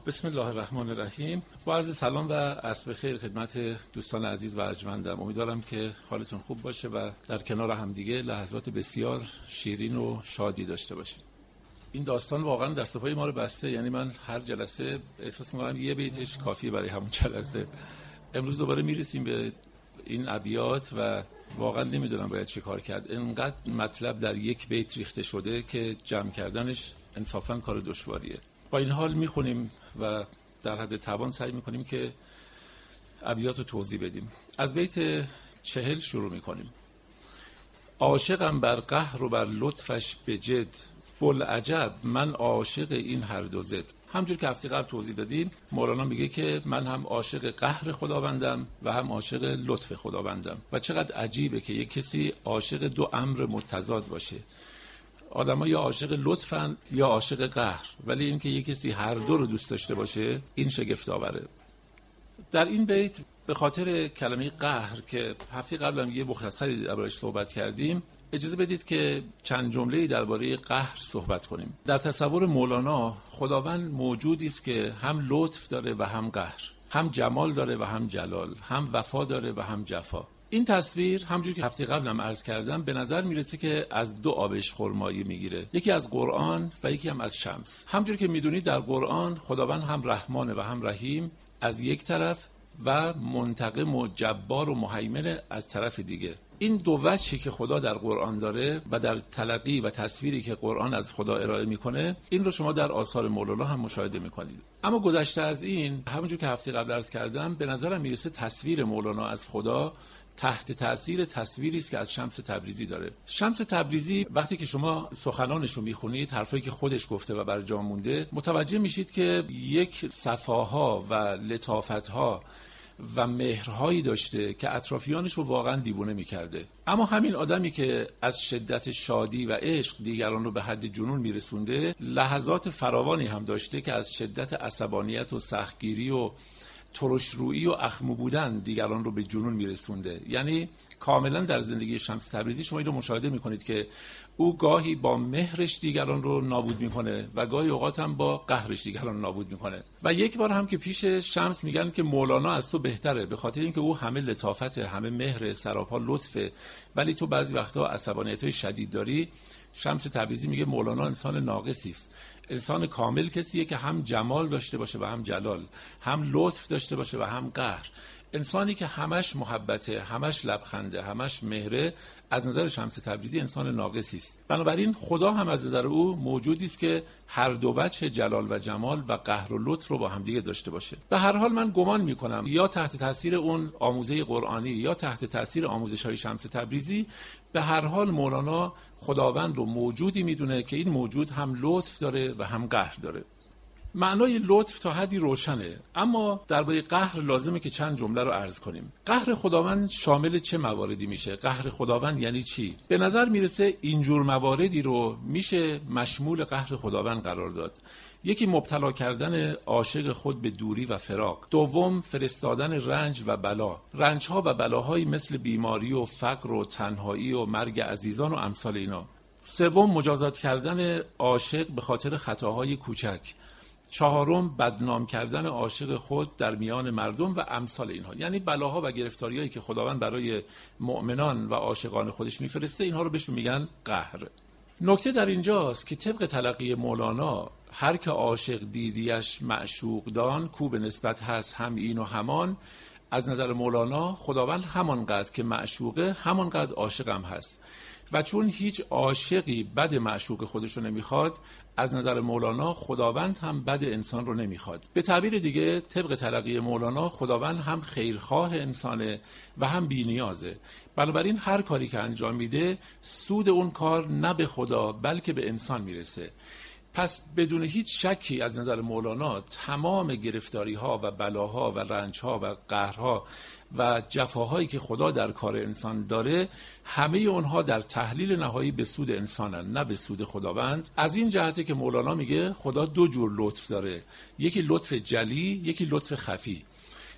بسم الله الرحمن الرحیم. با عرض سلام و عصر بخیر خدمت دوستان عزیز و ارجمندم. امیدوارم که حالتون خوب باشه و در کنار همدیگه لحظات بسیار شیرین و شادی داشته باشیم. این داستان واقعا دست و پای ما رو بسته، یعنی من هر جلسه احساس می‌کنم یه بیتش کافیه برای همون جلسه. امروز دوباره میرسیم به این ابیات و واقعا نمیدونم باید چه کار کرد. اینقدر مطلب در یک بیت ریخته شده که جمع کردنش انصافا کار دشواریه. با این حال میخونیم و در حد توان سعی میکنیم که ابیات رو توضیح بدیم. از بیت 40 شروع میکنیم. عاشقم بر قهر و بر لطفش به جد، بوالعجب من عاشق این هر دو زد. همجور که هفته قبل توضیح دادیم، مولانا میگه که من هم عاشق قهر خداوندم و هم عاشق لطف خداوندم و چقدر عجیبه که یک کسی عاشق دو امر متضاد باشه. آدم‌ها یا عاشق لطفن یا عاشق قهر، ولی اینکه یک کسی هر دو رو دوست داشته باشه این شگفت‌آوره. در این بیت به خاطر کلمه قهر که هفته قبل هم یه مختصری دربارش صحبت کردیم، اجازه بدید که چند جمله‌ای درباره قهر صحبت کنیم. در تصور مولانا خداوند موجودی است که هم لطف داره و هم قهر، هم جمال داره و هم جلال، هم وفا داره و هم جفا. این تصویر همونجوری که هفته قبلم عرض کردم به نظر میرسه که از دو آبش خرمایی میگیره، یکی از قرآن و یکی هم از شمس. همونجوری که میدونید در قرآن خداوند هم رحمان و هم رحیم از یک طرف و منتقم و جبار و مهیمن از طرف دیگه. این دو وجهی که خدا در قرآن داره و در تلقی و تصویری که قرآن از خدا ارائه میکنه، این رو شما در آثار مولانا هم مشاهده میکنید. اما گذشته از این، همونجور که هفته قبل عرض کردم، به نظرم میرسه تصویر مولانا از خدا تحت تأثیر تصویری است که از شمس تبریزی داره. شمس تبریزی وقتی که شما سخنانش رو میخونید، حرفایی که خودش گفته و بر جا مونده، متوجه میشید که یک صفاها و لطافتها و مهرهایی داشته که اطرافیانش رو واقعا دیوانه میکرده. اما همین آدمی که از شدت شادی و عشق دیگران رو به حد جنون میرسونده، لحظات فراوانی هم داشته که از شدت عصبانیت و سختگیری و ترشرویی و اخمو بودن دیگران رو به جنون میرسونده. یعنی کاملا در زندگی شمس تبریزی شما این رو مشاهده میکنید که او گاهی با مهرش دیگران رو نابود میکنه و گاهی اوقات هم با قهرش دیگران رو نابود میکنه. و یک بار هم که پیش شمس میگن که مولانا از تو بهتره، به خاطر اینکه او همه لطافت، همه مهر، سراپا لطفه، ولی تو بعضی وقتا عصبانیت‌های شدید داری. شمس تبریزی میگه مولانا انسان ناقصی است. انسان کامل کسیه که هم جمال داشته باشه و هم جلال، هم لطف داشته باشه و هم قهر. انسانی که همش محبته، همش لبخنده، همش مهره، از نظر شمس تبریزی انسان ناقصی است. بنابراین خدا هم از نظر او موجودی است که هر دو وجه جلال و جمال و قهر و لطف رو با هم دیگه داشته باشه. به هر حال من گمان میکنم یا تحت تاثیر اون آموزه قرآنی یا تحت تاثیر آموزش‌های شمس تبریزی، به هر حال مولانا خداوند رو موجودی میدونه که این موجود هم لطف داره و هم قهر داره. معنای لطف تا حدی روشنه، اما درباره قهر لازمه که چند جمله رو عرض کنیم. قهر خداوند شامل چه مواردی میشه؟ قهر خداوند یعنی چی؟ به نظر میرسه اینجور مواردی رو میشه مشمول قهر خداوند قرار داد. یکی مبتلا کردن عاشق خود به دوری و فراق. دوم فرستادن رنج و بلا. رنجها و بلاهایی مثل بیماری و فقر و تنهایی و مرگ عزیزان و امثال اینا. سوم مجازات کردن عاشق به خاطر خطاهای کوچک. چهارم بدنام کردن عاشق خود در میان مردم و امثال اینها. یعنی بلاها و گرفتاریایی که خداوند برای مؤمنان و عاشقان خودش میفرسته، اینها رو بهشون میگن قهر. نکته در اینجاست که طبق تلقی مولانا، هر که عاشق دیدیش معشوق دان، کو به نسبت هست هم این و همان. از نظر مولانا خداوند همانقدر که معشوقه همانقدر عاشقم هست و چون هیچ عاشقی بد معشوق خودش رو نمیخواد، از نظر مولانا خداوند هم بد انسان رو نمیخواد. به تعبیر دیگه طبق تلقی مولانا خداوند هم خیرخواه انسانه و هم بی‌نیازه. بنابراین هر کاری که انجام میده سود اون کار نه به خدا بلکه به انسان میرسه. پس بدون هیچ شکی از نظر مولانا تمام گرفتاری‌ها و بلاها و رنج‌ها و قهرها و جفاهایی که خدا در کار انسان داره، همه اونها در تحلیل نهایی به سود انسانن نه به سود خداوند. از این جهته که مولانا میگه خدا دو جور لطف داره، یکی لطف جلی، یکی لطف خفی.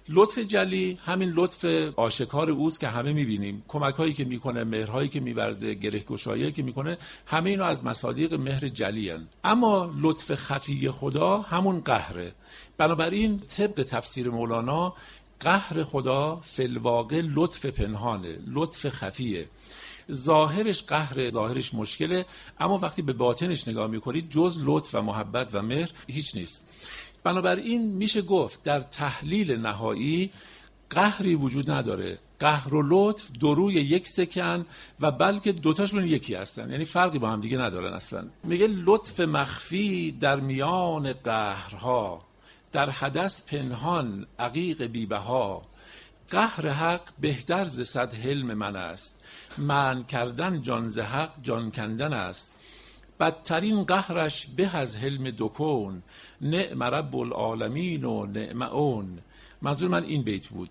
لطف جلی همین لطف آشکار اوست که همه می‌بینیم، کمک‌هایی که می‌کنه، مهرهایی که می‌ورزه، گره‌گشایی‌هایی که می‌کنه، همه اینا از مصادیق مهر جلی هستند. اما لطف خفی خدا همون قهره. بنابراین طبق تفسیر مولانا قهر خدا فی الواقع لطف پنهانه، لطف خفیه. ظاهرش قهر، ظاهرش مشکله، اما وقتی به باطنش نگاه میکنید جز لطف و محبت و مهر هیچ نیست. بنابراین میشه گفت در تحلیل نهایی قهری وجود نداره. قهر و لطف دو روی یک سکن و بلکه دوتاشون یکی هستن، یعنی فرقی با هم دیگه ندارن اصلا. میگه لطف مخفی در میان قهرها، در حدث پنهان عقیق بی‌بها. قهر حق بهتر ز صد حلم من است، منع کردن جان ز حق جان کندن است. بدترین قهرش به از حلم دو کون، نعم رب العالمین و نعم اون. منظور من این بیت بود: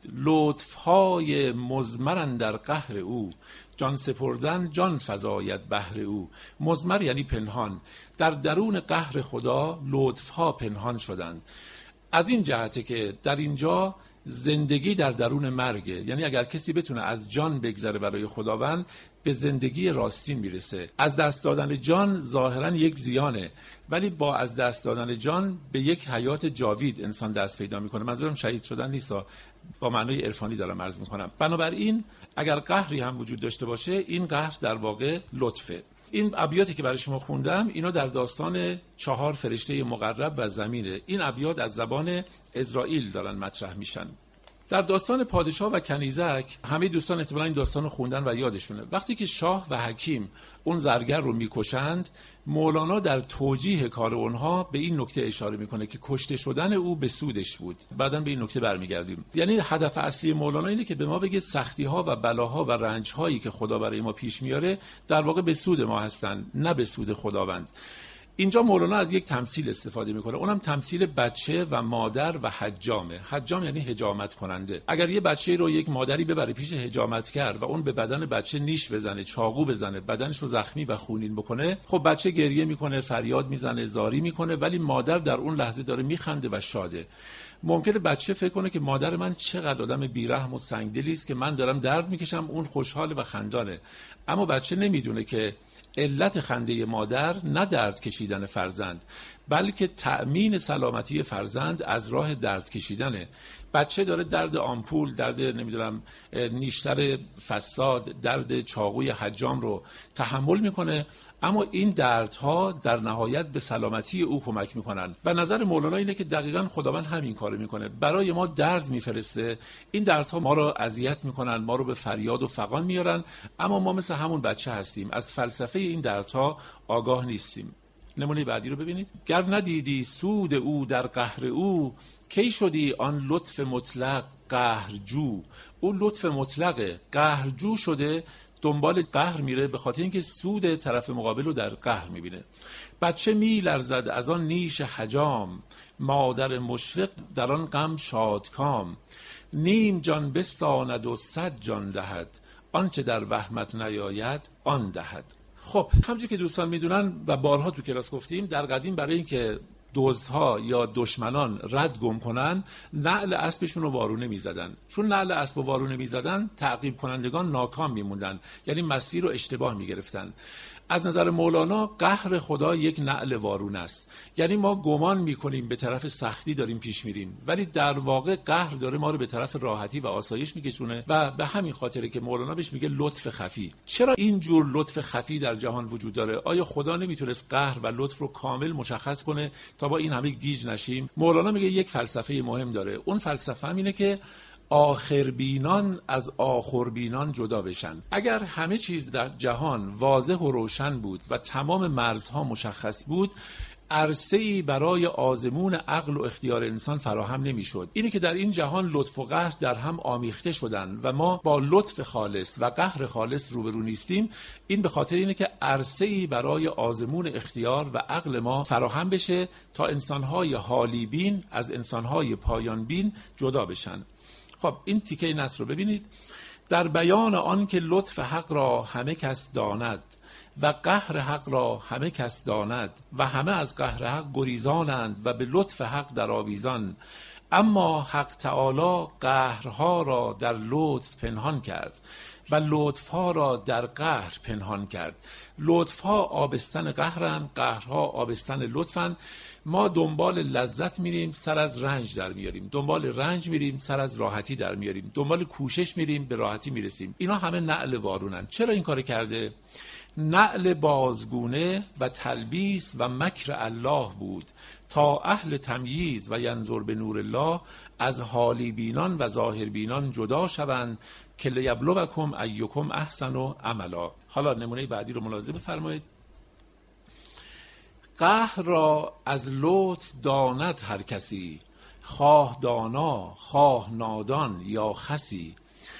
لطفهای مضمر در قهر او، جان سپردن جان فزاید بهر او. مضمر یعنی پنهان. در درون قهر خدا لطفها پنهان شدند. از این جهته که در اینجا زندگی در درون مرگه، یعنی اگر کسی بتونه از جان بگذره برای خداوند به زندگی راستین میرسه. از دست دادن جان ظاهرا یک زیانه، ولی با از دست دادن جان به یک حیات جاوید انسان دست پیدا میکنه. منظورم شهید شدن نیست، با معنای عرفانی دارم عرض میکنم. بنابراین اگر قهری هم وجود داشته باشه، این قهر در واقع لطفه. این ابیاتی که برای شما خوندم اینا در داستان 4 فرشته مقرب و زمینه. این ابیات از زبان اسرائیل دارن مطرح میشن. در داستان پادشاه و کنیزک همه دوستان احتمالاً این داستان رو خوندن و یادشونه. وقتی که شاه و حکیم اون زرگر رو میکشند، مولانا در توجیه کار اونها به این نکته اشاره میکنه که کشته شدن او به سودش بود. بعداً به این نکته برمیگردیم. یعنی هدف اصلی مولانا اینه که به ما بگه سختی ها و بلاها و رنج هایی که خدا برای ما پیش میاره در واقع به سود ما هستن، نه به سود خداوند. اینجا مولانا از یک تمثیل استفاده میکنه، اونم تمثیل بچه و مادر و حجامه. حجام یعنی حجامت کننده. اگر یه بچه رو یک مادری ببره پیش حجامتگر و اون به بدن بچه نیش بزنه، چاقو بزنه، بدنش رو زخمی و خونین بکنه، خب بچه گریه میکنه، فریاد میزنه، زاری میکنه، ولی مادر در اون لحظه داره میخنده و شاده. ممکنه بچه فکر کنه که مادر من چقدر آدم بیرحم و سنگدلی است که من دارم درد میکشم، اون خوشحال و خندانه. اما بچه نمیدونه که علت خنده مادر نه درد کشیدن فرزند، بلکه تأمین سلامتی فرزند از راه درد کشیدنه. بچه داره درد آمپول، درد نمیدونم نیشتر فساد، درد چاقوی حجام رو تحمل میکنه، اما این دردها در نهایت به سلامتی او کمک میکنن. و نظر مولانا اینه که دقیقاً خداوند همین کارو میکنه، برای ما درد میفرسته. این دردها ما رو اذیت میکنن، ما رو به فریاد و فغان میارن، اما ما مثل همون بچه هستیم، از فلسفه این دردها آگاه نیستیم. نمونه بعدی رو ببینید: گر ندیدی سود او در قهر او، کی شدی آن لطف مطلق قهرجو. او لطف مطلقه، قهرجو شده، دنبال قهر میره، به خاطر اینکه سود طرف مقابل رو در قهر میبینه. بچه میلرزد از آن نیش حجام، مادر مشفق در آن غم شادکام. نیم جان بستاند و 100 جان دهد، آنچه در وهمت نیاید آن دهد. خب همونجوری که دوستان میدونن و بارها تو کلاس گفتیم، در قدیم برای اینکه دزدها یا دشمنان رد گم کنن، نعل اسبشون رو وارونه میزدن. چون نعل اسب رو وارونه میزدن، تعقیب کنندگان ناکام میموندن، یعنی مسیر رو اشتباه میگرفتن. از نظر مولانا قهر خدا یک نعل وارونه است، یعنی ما گمان میکنیم به طرف سختی داریم پیش میریم، ولی در واقع قهر داره ما رو به طرف راحتی و آسایش میکشونه و به همین خاطره که مولانا بهش میگه لطف خفی. چرا این جور لطف خفی در جهان وجود داره؟ آیا خدا نمیتونست قهر و لطف رو کامل مشخص کنه تا با این همه گیج نشیم؟ مولانا میگه یک فلسفه مهم داره. اون فلسفه اینه که آخربینان از آخربینان جدا بشن. اگر همه چیز در جهان واضح و روشن بود و تمام مرزها مشخص بود، عرصه‌ای برای آزمون عقل و اختیار انسان فراهم نمی‌شد. اینه که در این جهان لطف و قهر در هم آمیخته شدن و ما با لطف خالص و قهر خالص روبرو نیستیم. این به خاطر اینه که عرصه‌ای برای آزمون اختیار و عقل ما فراهم بشه تا انسان‌های حالی بین از انسان‌های پایان بین جدا بشن. خب این تیکه نص رو ببینید: در بیان آن که لطف حق را همه کس داند، و قهر حق را همه کس داند و همه از قهر حق گریزانند و به لطف حق در آویزان. اما حق تعالی قهرها را در لطف پنهان کرد و لطفها را در قهر پنهان کرد. لطفها آبستن قهرن، قهرها آبستن لطفن. ما دنبال لذت میریم، سر از رنج در میاریم. دنبال رنج میریم، سر از راحتی در میاریم. دنبال کوشش میریم، به راحتی میرسیم. اینا همه نعل وارونن. چرا این کار کرده؟ نعل بازگونه و تلبیس و مکر الله بود تا اهل تمییز و ینظر به نور الله از حالی بینان و ظاهر بینان جدا شوند که لیبلوکم ایکم احسن عملا. حالا نمونه بعدی رو ملاحظه بفرمایید. قهر را از لطف داند هر کسی، خواه دانا خواه نادان یا خسی.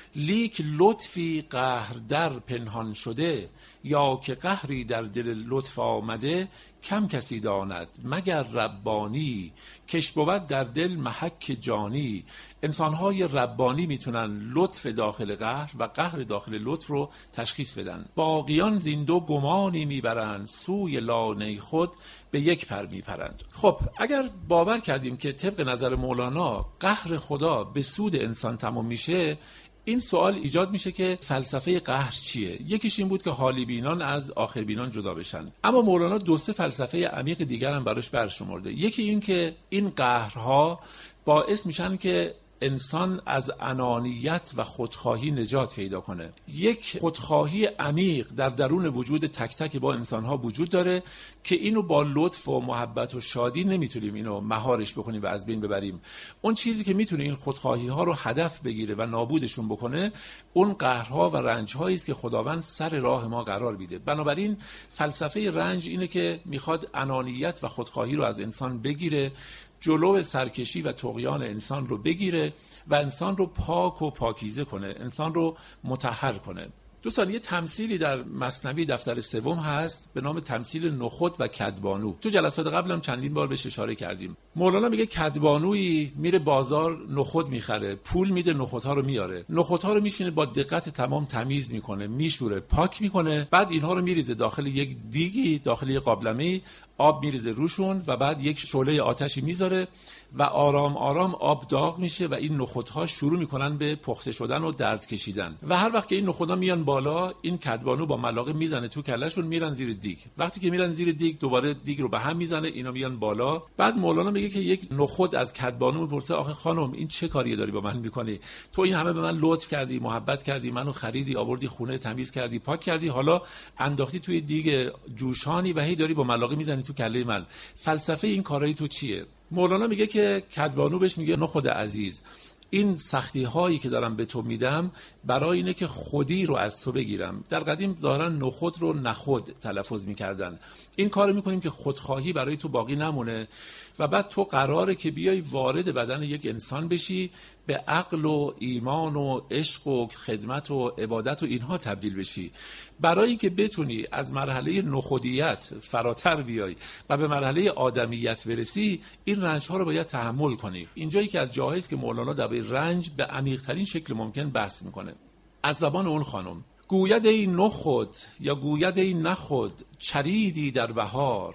لیک لطفی قهر در پنهان شده، یا که قهری در دل لطف آمده کم کسی داند مگر ربانی، کش بود در دل محک جانی. انسانهای ربانی میتونن لطف داخل قهر و قهر داخل لطف رو تشخیص بدن. باقیان زیندو گمانی میبرند، سوی لانه خود به یک پر میپرند. خب اگر باور کردیم که طبق نظر مولانا قهر خدا به سود انسان تمام میشه، این سوال ایجاد میشه که فلسفه قهر چیه؟ یکیش این بود که حالی بینان از آخر بینان جدا بشن. اما مولانا دو سه فلسفه عمیق دیگر هم براش برشمرده. یکی این که این قهرها باعث میشن که انسان از انانیت و خودخواهی نجات پیدا کنه. یک خودخواهی عمیق در درون وجود تک تک با انسانها وجود داره که اینو با لطف و محبت و شادی نمیتونیم اینو مهارش بکنیم و از بین ببریم. اون چیزی که میتونه این خودخواهی ها رو هدف بگیره و نابودشون بکنه، اون قهرها و رنج‌هایی است که خداوند سر راه ما قرار میده. بنابراین فلسفه رنج اینه که میخواد انانیت و خودخواهی رو از انسان بگیره، جلو سرکشی و طغیان انسان رو بگیره و انسان رو پاک و پاکیزه کنه، انسان رو مطهر کنه. دوستان یه تمثیلی در مثنوی دفتر سوم هست به نام تمثیل نخود و کدبانو. تو جلسات قبلم چندین بار بهش اشاره کردیم. مولانا میگه کدبانویی میره بازار نخود میخره، پول میده نخودها رو میاره، نخودها رو میشینه با دقت تمام تمیز میکنه، میشوره، پاک میکنه، بعد اینها رو میریزه داخل یک دیگی، داخل یک قابلمه‌ای، آب میریزه روشون و بعد یک شعله آتشی میذاره و آرام آرام آب داغ میشه و این نخودها شروع میکنن به پخته شدن و درد کشیدن. و هر وقت که این نخودها میان بالا، این کدبانو با ملاقه میزنه تو کلهشون، میرن زیر دیگ. وقتی که میرن زیر دیگ دوباره دیگ رو به هم میزنه، اینا میان بالا. بعد مولانا میگه که یک نخود از کدبانو میپرسه آخه خانم این چه کاری داری با من میکنی؟ تو این همه به من لطف کردی، محبت کردی، منو خریدی، آوردی خونه، تمیز کردی، پاک کردی، حالا انداختی توی دیگ جوشانی و هی داری با ملاقه میزنی تو کله من. فلسفه این کارای تو چیه؟ مولانا میگه که کدبانو بهش میگه نخود عزیز، این سختی هایی که دارم به تو میدم برای اینه که خودی رو از تو بگیرم. در قدیم ظاهرا نخود رو نخود تلفظ میکردن. این کارو میکنیم که خودخواهی برای تو باقی نمونه و بعد تو قراره که بیای وارد بدن یک انسان بشی، به عقل و ایمان و عشق و خدمت و عبادت و اینها تبدیل بشی. برای اینکه بتونی از مرحله نخودیت فراتر بیای و به مرحله آدمیت برسی، این رنج ها رو باید تحمل کنی. اینجایی که از جاهایی است که مولانا درباره رنج به عمیق ترین شکل ممکن بحث میکنه. از زبان اون خانم: گوید ای نخود یا گوید ای نخود، چریدی در بهار،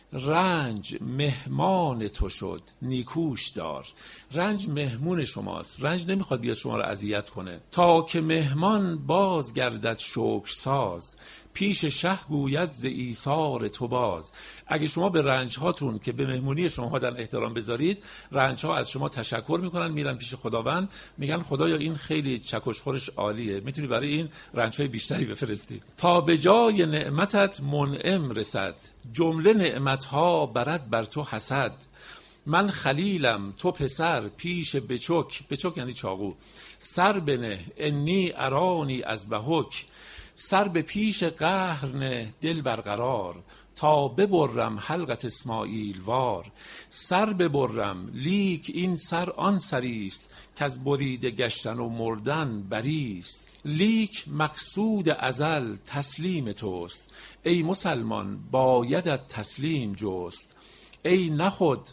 رنج مهمان تو شد نیکوش دار. رنج مهمون شماست، رنج نمیخواد بیاد شما رو اذیت کنه. تا که مهمان باز گردد شکر ساز، پیش شه گوید ز ایثار تو باز. اگه شما به رنج هاتون که به مهمونی شما در احترام بذارید، رنج ها از شما تشکر میکنن، میرن پیش خداوند میگن خدایا این خیلی چکشخورش عالیه، میتونی برای این رنج های بیشتری بفرستی. تا به جای نعمتت منعم رسد، جمله نعمت ها برد بر تو حسد. من خلیلم تو پسر پیش بچک یعنی چاقو، سر بنه انی ارانی از بهک. سر به پیش قهر نه دل برقرار، تا ببرم حلقت اسماعیل وار. سر ببرم لیک این سر آن سریست، که از بریده گشتن و مردن بریست. لیک مقصود ازل تسلیم توست، ای مسلمان بایدت تسلیم جست. ای نخود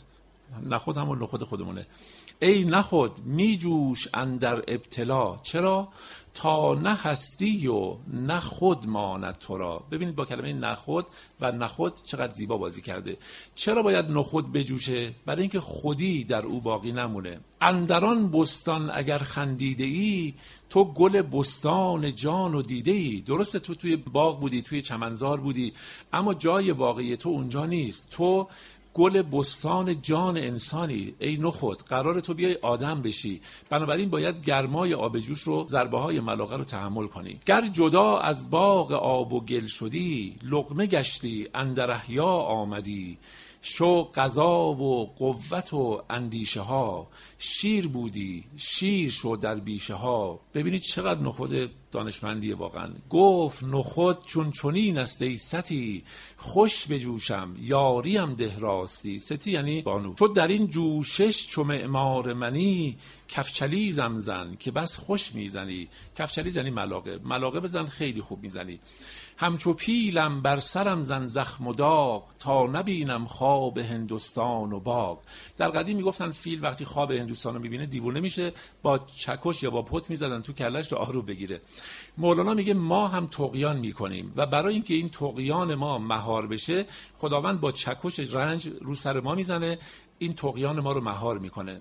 نخود همون نخود خودمونه. ای نخود می جوش اندر ابتلا، چرا؟ تا نه هستی و نه خود ماند تو را. ببینید با کلمه نخود و نخود چقدر زیبا بازی کرده. چرا باید نخود بجوشه؟ برای اینکه خودی در او باقی نمونه. اندران بستان اگر خندیده ای، تو گل بستان جان و دیده ای. درسته تو توی باغ بودی، توی چمنزار بودی، اما جای واقعی تو اونجا نیست. تو گل بستان جان انسانی. ای نخود، قرار تو بیای آدم بشی، بنابراین باید گرمای آب جوش رو، ضربه های ملاقه رو تحمل کنی. گر جدا از باغ آب و گل شدی، لقمه گشتی اندر احیا آمدی. شو قضا و قوت و اندیشه ها، شیر بودی شیر شو در بیشه ها. ببینید چقدر نخود دانشمندیه واقعا. گفت نخود چون چنین است ای ستی، خوش بجوشم یاریم ده راستی. ستی یعنی بانو. تو در این جوشش چو معمار منی، کفچلی زن که بس خوش میزنی. کفچلی یعنی ملاقه بزن، خیلی خوب میزنی. همچو پیلم بر سرم زن زخم و داغ، تا نبینم خواب هندوستان و باغ. در قدیم میگفتن فیل وقتی خواب هندوستان رو میبینه دیوونه میشه، با چکش یا با پت میزدن تو کلش رو آروم بگیره. مولانا میگه ما هم طغیان میکنیم و برای اینکه این طغیان ما مهار بشه، خداوند با چکش رنج رو سر ما میزنه، این طغیان ما رو مهار میکنه.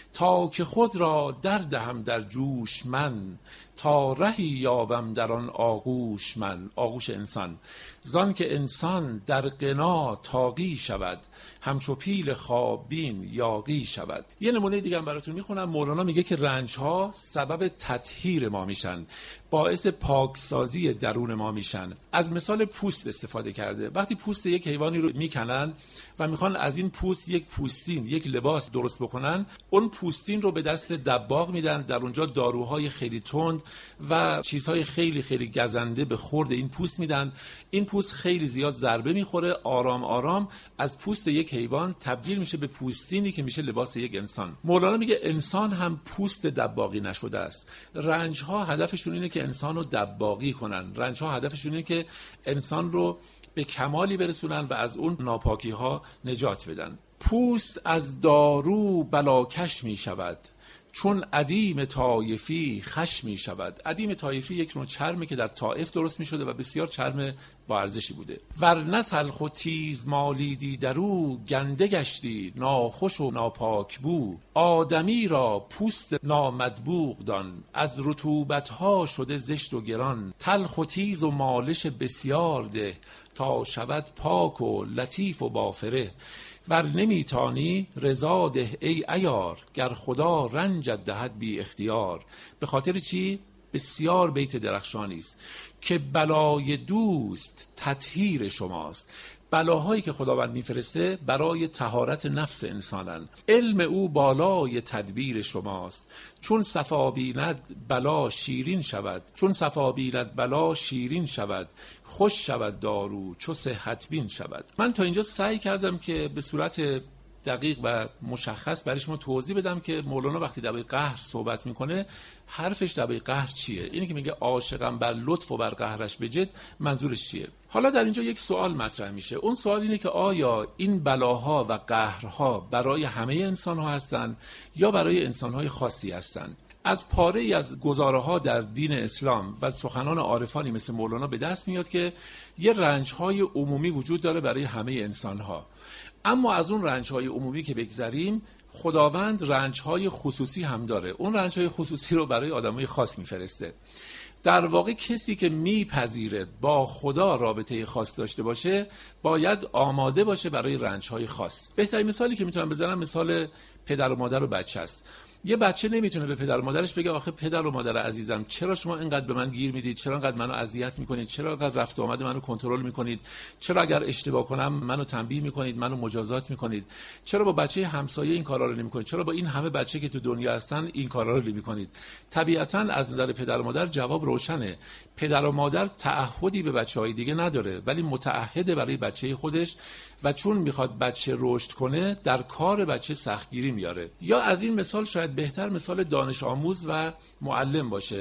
تا که خود را دردهم در جوش من، تا رهی یابم در آن آغوش من. آغوش انسان. زان که انسان در غنا طاغی شود، همچو پیل خوابین یاغی شود. یه نمونه دیگه هم براتون میخونم. مولانا میگه که رنجها سبب تطهیر ما میشن، باعث پاکسازی درون ما میشن. از مثال پوست استفاده کرده. وقتی پوست یک حیوانی رو میکنن و میخوان از این پوست یک پوستین، یک لباس درست بکنن، اون پوستین رو به دست دباغ میدن، در اونجا داروهای خیلی تند و چیزهای خیلی خیلی گزنده به خورد این پوست میدن. این پوست خیلی زیاد ضربه میخوره، آرام آرام از پوست یک حیوان تبدیل میشه به پوستینی که میشه لباس یک انسان. مولانا میگه انسان هم پوست دباغی نشده است. رنجها هدفشون اینه که انسان رو دباغی کنن. رنجها هدفشون اینه که انسان رو به کمالی برسونن و از اون ناپاکی ها نجات بدن. پوست از دارو بلاکش می شود، چون ادیم طایفی خش می شود. ادیم طایفی یک نوع چرمه که در طائف درست می شده و بسیار چرم با ارزشی بوده. ورنه تلخ و تیز مالیدی درو، گنده گشتی ناخوش و ناپاک بو. آدمی را پوست نامدبوغ دان، از رطوبتها شده زشت و گران. تلخ و تیز و مالش بسیار ده، تا شود پاک و لطیف و بافره. ور نمیتانی رضا ده ای عیار، گر خدا رنجت دهد بی اختیار. به خاطر چی؟ بسیار بیت درخشانی است که بلای دوست تطهیر شماست. بلاهایی که خداوند میفرسته برای طهارت نفس انسانن. علم او بالای تدبیر شماست، چون صفا بیند بلا شیرین شود. چون صفا بیند بلا شیرین شود، خوش شود دارو چو صحت بین شود. من تا اینجا سعی کردم که به صورت دقیق و مشخص برای شما توضیح بدم که مولانا وقتی درباره قهر صحبت میکنه حرفش درباره قهر چیه. اینی که میگه عاشقم بر لطف و بر قهرش بجد، منظورش چیه؟ حالا در اینجا یک سوال مطرح میشه. اون سوال اینه که آیا این بلاها و قهرها برای همه انسان‌ها هستن یا برای انسان‌های خاصی هستن؟ از پاره ای از گزاره‌ها در دین اسلام و سخنان عارفانی مثل مولانا به دست میاد که یه رنج‌های عمومی وجود داره برای همه انسان‌ها. اما از اون رنج‌های عمومی که بگذریم، خداوند رنج‌های خصوصی هم داره. اون رنج‌های خصوصی رو برای آدمای خاص میفرسته. در واقع کسی که میپذیره با خدا رابطه خاص داشته باشه باید آماده باشه برای رنج‌های خاص. بهترین مثالی که میتونم بزنم مثال پدر و مادر و بچه است. یه بچه نمیتونه به پدر و مادرش بگه آخه پدر و مادر عزیزم چرا شما اینقدر به من گیر میدید، چرا اینقدر منو اذیت میکنید، چرا اینقدر رفت و آمد منو کنترل میکنید، چرا اگر اشتباه کنم منو تنبیه میکنید، منو مجازات میکنید، چرا با بچه همسایه این کارا رو نمیکنید، چرا با این همه بچه که تو دنیا هستن این کارا رو نمیکنید. طبیعتاً از نظر پدر و مادر جواب روشنه. پدر و مادر تعهدی به بچه‌های دیگه نداره، ولی متعهد برای بچه خودش و چون میخواد بچه رشد کنه در کار بچه سختگیری میاره. یا از این مثال شاید بهتر مثال دانش آموز و معلم باشه.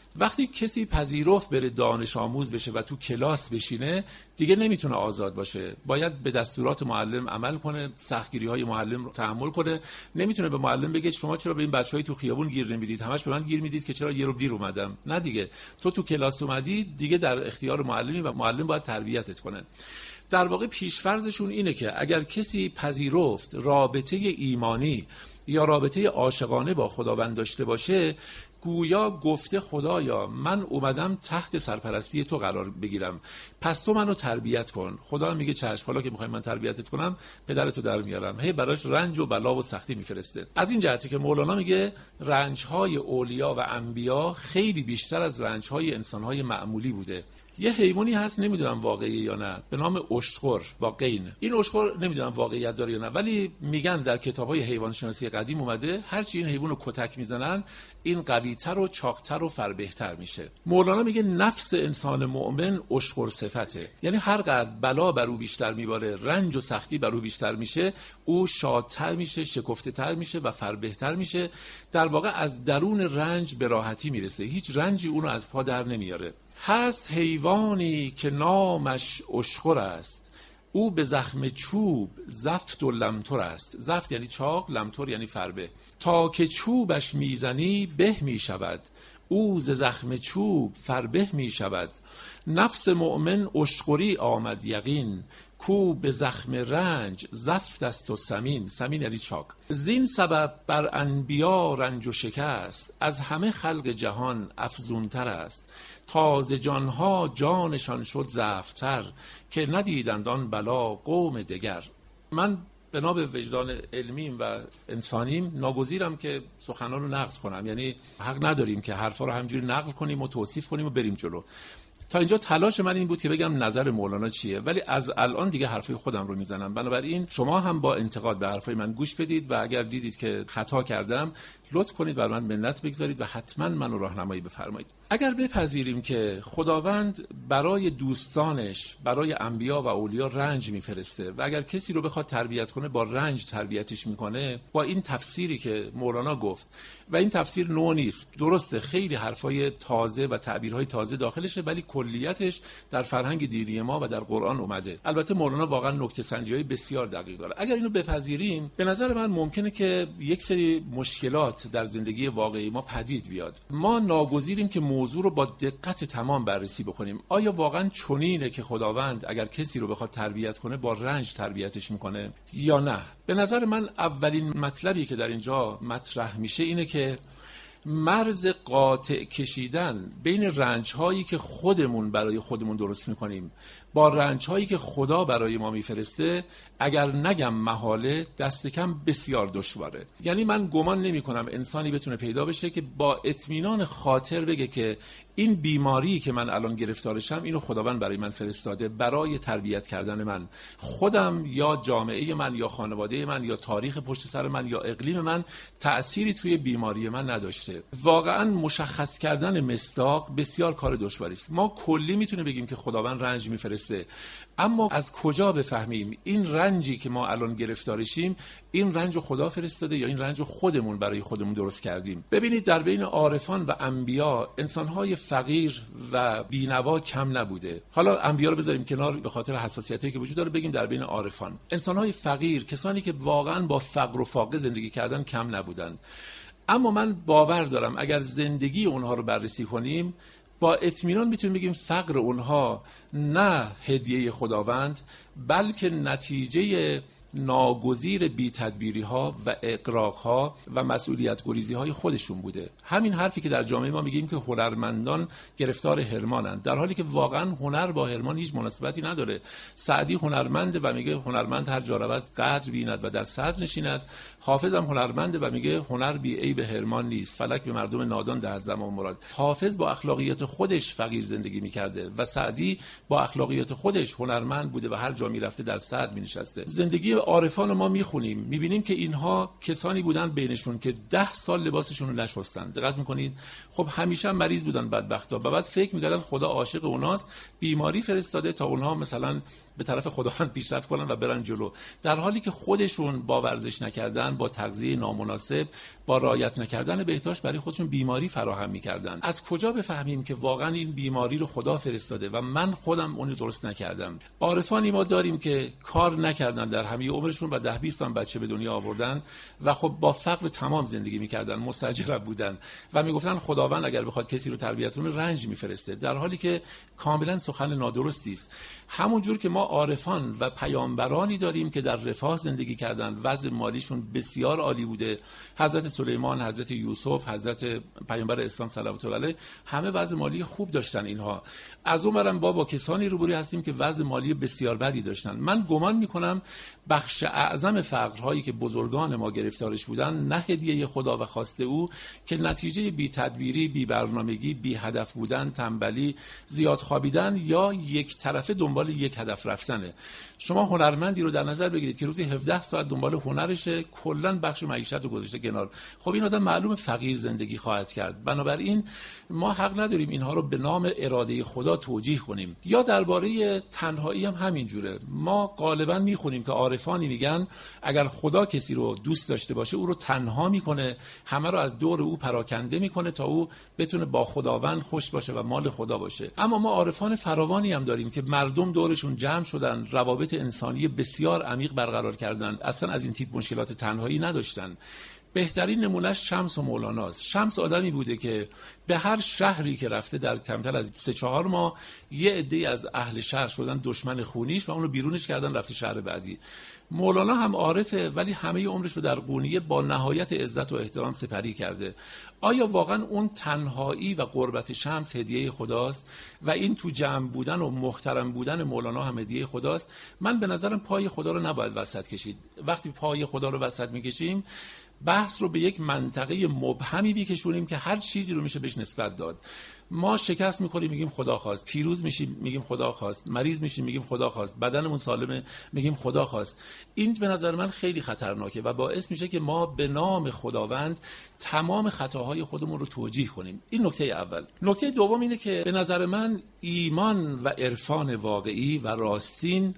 وقتی کسی پذیرفت بره دانش آموز بشه و تو کلاس بشینه، دیگه نمیتونه آزاد باشه، باید به دستورات معلم عمل کنه، سختگیری‌های معلم رو تحمل کنه. نمیتونه به معلم بگه شما چرا به این بچهای تو خیابون گیر نمیدید، همش به من گیر میدید که چرا یه رو دیر اومدم. نه دیگه، تو کلاس اومدی، دیگه در اختیار معلمی و معلم باید تربیتت کنه. در واقع پیشفرضشون اینه که اگر کسی پذیرفت رابطه ایمانی یا رابطه عاشقانه با خداوند داشته باشه، گویا گفته خدایا من اومدم تحت سرپرستی تو قرار بگیرم، پس تو منو تربیت کن. خدا میگه چشم، حالا که میخوای من تربیتت کنم پدرتو در میارم. هی براش رنج و بلا و سختی میفرسته. از این جهتی که مولانا میگه رنجهای اولیا و انبیا خیلی بیشتر از رنجهای انسانهای معمولی بوده. یه حیوانی هست، نمیدونم واقعی یا نه، به نام اشتر با قین. این اشتر نمیدونم واقعیت داره یا نه، ولی میگن در کتابای حیوان شناسی قدیم اومده هرچی این حیوانو کتک میزنن این قوی‌تر و چاق‌تر و فربهتر میشه. مولانا میگه نفس انسان مؤمن اشتر صفته، یعنی هر قدر بلا بر او بیشتر میباره، رنج و سختی بر او بیشتر میشه، او شادتر میشه، شکفته‌تر میشه و فربهتر میشه. در واقع از درون رنج به راحتی میرسه، هیچ رنجی اونو از پا در نمیاره. هست حیوانی که نامش اشتر است، او به زخم چوب زفت و لمتر است. زفت یعنی چاق، لمتر یعنی فربه. تا که چوبش میزنی به میشود، او ز زخم چوب فربه میشود. نفس مؤمن اشتری آمد یقین، کو به زخم رنج زفت است و سمین. سمین یعنی چاق. زین سبب بر انبیا رنج و شکست، از همه خلق جهان افزونتر است. تازه جانها جانشان شد زفتر، که ندیدند آن بلا قوم دگر. من بنا به وجدان علمیم و انسانیم ناگزیرم که سخنان رو نقد کنم، یعنی حق نداریم که حرفا رو همجوری نقل کنیم و توصیف کنیم و بریم جلو. تا اینجا تلاش من این بود که بگم نظر مولانا چیه، ولی از الان دیگه حرفای خودم رو میزنم. بنابراین شما هم با انتقاد به حرفای من گوش بدید و اگر دیدید که خطا کردم لطف کنید بر من منت بگذارید و حتما منو راهنمایی بفرمایید. اگر بپذیریم که خداوند برای دوستانش، برای انبیا و اولیا رنج میفرسته و اگر کسی رو بخواد تربیت کنه با رنج تربیتش میکنه، با این تفسیری که مولانا گفت، و این تفسیر نو نیست، درسته خیلی حرفای تازه و تعبیرهای تازه داخلشه، ولی کلیتش در فرهنگ دینی ما و در قرآن اومده. البته مولانا واقعا نکته سنجی‌های بسیار دقیق داره. اگر اینو بپذیریم، به نظر من ممکنه که یک سری مشکلات در زندگی واقعی ما پدید بیاد. ما ناگزیریم که موضوع رو با دقت تمام بررسی بکنیم. آیا واقعا چنینه که خداوند اگر کسی رو بخواد تربیت کنه با رنج تربیتش میکنه یا نه؟ به نظر من اولین مطلبی که در اینجا مطرح میشه اینه که مرز قاطع کشیدن بین رنج‌هایی که خودمون برای خودمون درست می‌کنیم با رنج‌هایی که خدا برای ما می‌فرسته، اگر نگم محاله، دست کم بسیار دشواره. یعنی من گمان نمی‌کنم انسانی بتونه پیدا بشه که با اطمینان خاطر بگه که این بیماری که من الان گرفتارشم اینو خداوند برای من فرستاده برای تربیت کردن من. خودم یا جامعه من یا خانواده من یا تاریخ پشت سر من یا اقلیم من تأثیری توی بیماری من نداشته. واقعا مشخص کردن مصداق بسیار کار دشواری است. ما کلی میتونه بگیم که خداوند رنج میفرسته، اما از کجا بفهمیم این رنجی که ما الان گرفتارشیم این رنج رو خدا فرستاده یا این رنج رو خودمون برای خودمون درست کردیم؟ ببینید در بین عارفان و انبیا انسان‌های فقیر و بی‌نوا کم نبوده. حالا انبیا رو بذاریم کنار به خاطر حساسیتی که وجود داره، بگیم در بین عارفان انسان‌های فقیر، کسانی که واقعا با فقر و فاقه زندگی کردن کم نبودن. اما من باور دارم اگر زندگی اونها رو بررسی کنیم با اطمینان میتونیم بگیم فقر اونها نه هدیه خداوند بلکه نتیجه ناگزیر بی تدبیری ها و اغراق ها و مسئولیت گریزی های خودشون بوده. همین حرفی که در جامعه ما میگیم که هنرمندان گرفتار حرمانند، در حالی که واقعا هنر با حرمان هیچ مناسبتی نداره. سعدی هنرمنده و میگه هنرمند هر جا رود قدر بیند و در صدر نشیند. حافظ هم هنرمنده و میگه هنر بی عیب حرمان نیست، فلک به مردم نادان دهد زمان مراد. حافظ با اخلاقیات خودش فقیر زندگی میکرده و سعدی با اخلاقیات خودش هنرمند بوده و هر جا میرفته در صدر مینشسته. زندگی عارفان رو ما میخونیم میبینیم که اینها کسانی بودن بینشون که 10 سال لباسشون رو نشستن. دقت میکنید؟ خب همیشه مریض بودن بدبختا، بعد فکر میکردن خدا عاشق اوناست، بیماری فرستاده تا اونها مثلا به طرف خداوند پیشرفت کنن و برن جلو، در حالی که خودشون با ورزش نکردن، با تغذیه نامناسب، با رعایت نکردن بهداشت برای خودشون بیماری فراهم میکردن. از کجا بفهمیم که واقعا این بیماری رو خدا فرستاده و من خودم اون رو درست نکردم؟ عارفانی ما داریم که کار نکردن در همه عمرشون و 10-20 تا بچه به دنیا آوردن و خب با فقر تمام زندگی میکردن، مستاجر بودن و میگفتن خداوند اگر بخواد کسی رو تربیت کنه رنج میفرسته، در حالی که کاملا سخن نادرستی است. همونجور که ما عارفان و پیامبرانی داریم که در رفاه زندگی کردن، وضع مالیشون بسیار عالی بوده، حضرت سلیمان، حضرت یوسف، حضرت پیامبر اسلام صلوات الله علیه، همه وضع مالی خوب داشتن. اینها از اون برم با کسانی روبروی هستیم که وضع مالی بسیار بدی داشتن. من گمان میکنم بخش اعظم فقرهایی که بزرگان ما گرفتارش بودن نه هدیه خدا و خواسته او، که نتیجه بی تدبیری، بی برنامگی، بی هدف بودن، تنبلی، زیاد خوابیدن یا یک طرفه دنبال یک هدف رفتنه. شما هنرمندی رو در نظر بگیرید که روزی 17 ساعت دنبال هنرشه، کلا بخش معیشت رو گذاشته کنار. خب این آدم معلوم فقیر زندگی خواهد کرد. بنابراین ما حق نداریم اینها رو به نام اراده خدا توجیه کنیم. یا درباره تنهایی هم همین جوره. ما غالبا میخونیم که عارفانی میگن اگر خدا کسی رو دوست داشته باشه او رو تنها میکنه، همه رو از دور او پراکنده میکنه تا او بتونه با خداوند خوش باشه و مال خدا باشه. اما ما عارفان فراوانی هم داریم که مردم دورشون جمع شدن، روابط انسانی بسیار عمیق برقرار کردن، اصلا از این تیپ مشکلات تنهایی نداشتن. بهترین نمونهش شمس و مولاناست. شمس آدمی بوده که به هر شهری که رفته در کمتر از 3-4 ماه یه عده‌ای از اهل شهر شدن دشمن خونیش و اونو بیرونش کردن رفته شهر بعدی. مولانا هم عارفه ولی همه عمرش رو در قونیه با نهایت عزت و احترام سپری کرده. آیا واقعا اون تنهایی و غربت شمس هدیه خداست و این تو جمع بودن و محترم بودن مولانا هم هدیه خداست؟ من به نظرم پای خدا رو نباید وسط کشید. وقتی پای خدا رو وسط میکشیم بحث رو به یک منطقه مبهمی بیکشونیم که هر چیزی رو میشه بهش نسبت داد. ما شکست میخوریم میگیم خدا خواست، پیروز میشیم میگیم خدا خواست، مریض میشیم میگیم خدا خواست، بدنمون سالمه میگیم خدا خواست. این به نظر من خیلی خطرناکه و باعث میشه که ما به نام خداوند تمام خطاهای خودمون رو توجیه کنیم. این نکته اول. نکته دوم اینه که به نظر من ایمان و عرفان واقعی و راستین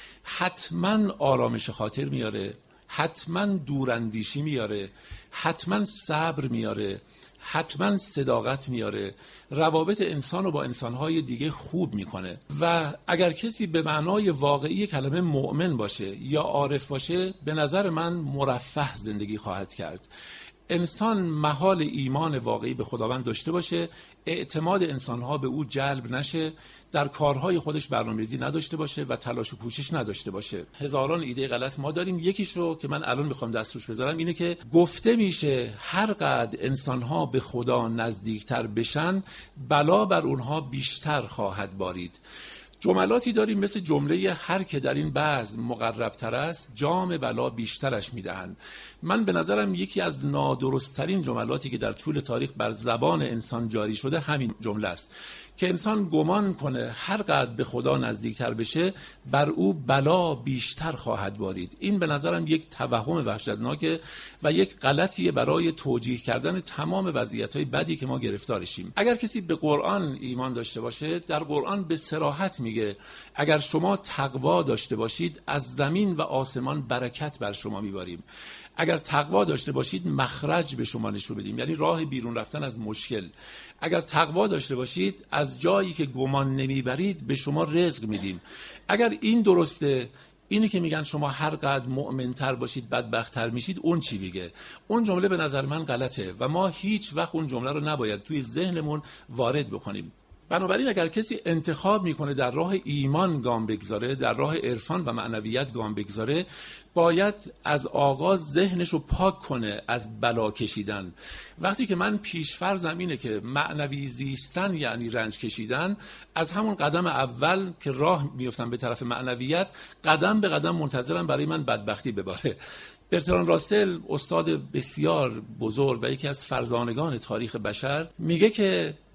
حتما آرامش خاطر میاره، حتما دوراندیشی میاره، حتما صبر میاره، حتما صداقت میاره، روابط انسان رو با انسانهای دیگه خوب میکنه. و اگر کسی به معنای واقعی کلمه مؤمن باشه یا عارف باشه، به نظر من مرفه زندگی خواهد کرد. انسان محال ایمان واقعی به خداوند داشته باشه، اعتماد انسانها به او جلب نشه، در کارهای خودش برنامه‌ریزی نداشته باشه و تلاش و کوشش نداشته باشه. هزاران ایده غلط ما داریم. یکیش رو که من الان میخوام دست روش بذارم اینه که گفته میشه هر قدر انسانها به خدا نزدیکتر بشن بلا بر اونها بیشتر خواهد بارید. جملاتی داریم مثل جمله هر که در این بزم مقربتر است جام بلا بیشترش میدهند. من به نظرم یکی از نادرستترین جملاتی که در طول تاریخ بر زبان انسان جاری شده همین جمله است که انسان گمان کنه هر قدر به خدا نزدیکتر بشه بر او بلا بیشتر خواهد بارید. این به نظرم یک توهم وحشتناکه و یک غلطیه برای توجیه کردن تمام وضعیت‌های بدی که ما گرفتارشیم. اگر کسی به قرآن ایمان داشته باشه، در قرآن به صراحت میگه اگر شما تقوا داشته باشید از زمین و آسمان برکت بر شما میباریم. اگر تقوا داشته باشید مخرج به شما نشون بدیم، یعنی راه بیرون رفتن از مشکل. اگر تقوا داشته باشید از جایی که گمان نمیبرید به شما رزق میدیم. اگر این درسته، اینی که میگن شما هر قدر مؤمن‌تر باشید بدبخت‌تر میشید، اون چی میگه؟ اون جمله به نظر من غلطه و ما هیچ وقت اون جمله رو نباید توی ذهنمون وارد بکنیم. بنابراین اگر کسی انتخاب میکنه در راه ایمان گام بگذاره، در راه عرفان و معنویت گام بگذاره، باید از آغاز ذهنش رو پاک کنه از بلا کشیدن. وقتی که من پیش‌فرضم اینه که معنوی زیستن یعنی رنج کشیدن، از همون قدم اول که راه میفتم به طرف معنویت، قدم به قدم منتظرم برای من بدبختی بباره. برتراند راسل، استاد بسیار بزرگ و یکی از فرزانگان تاریخ بشر، میگه که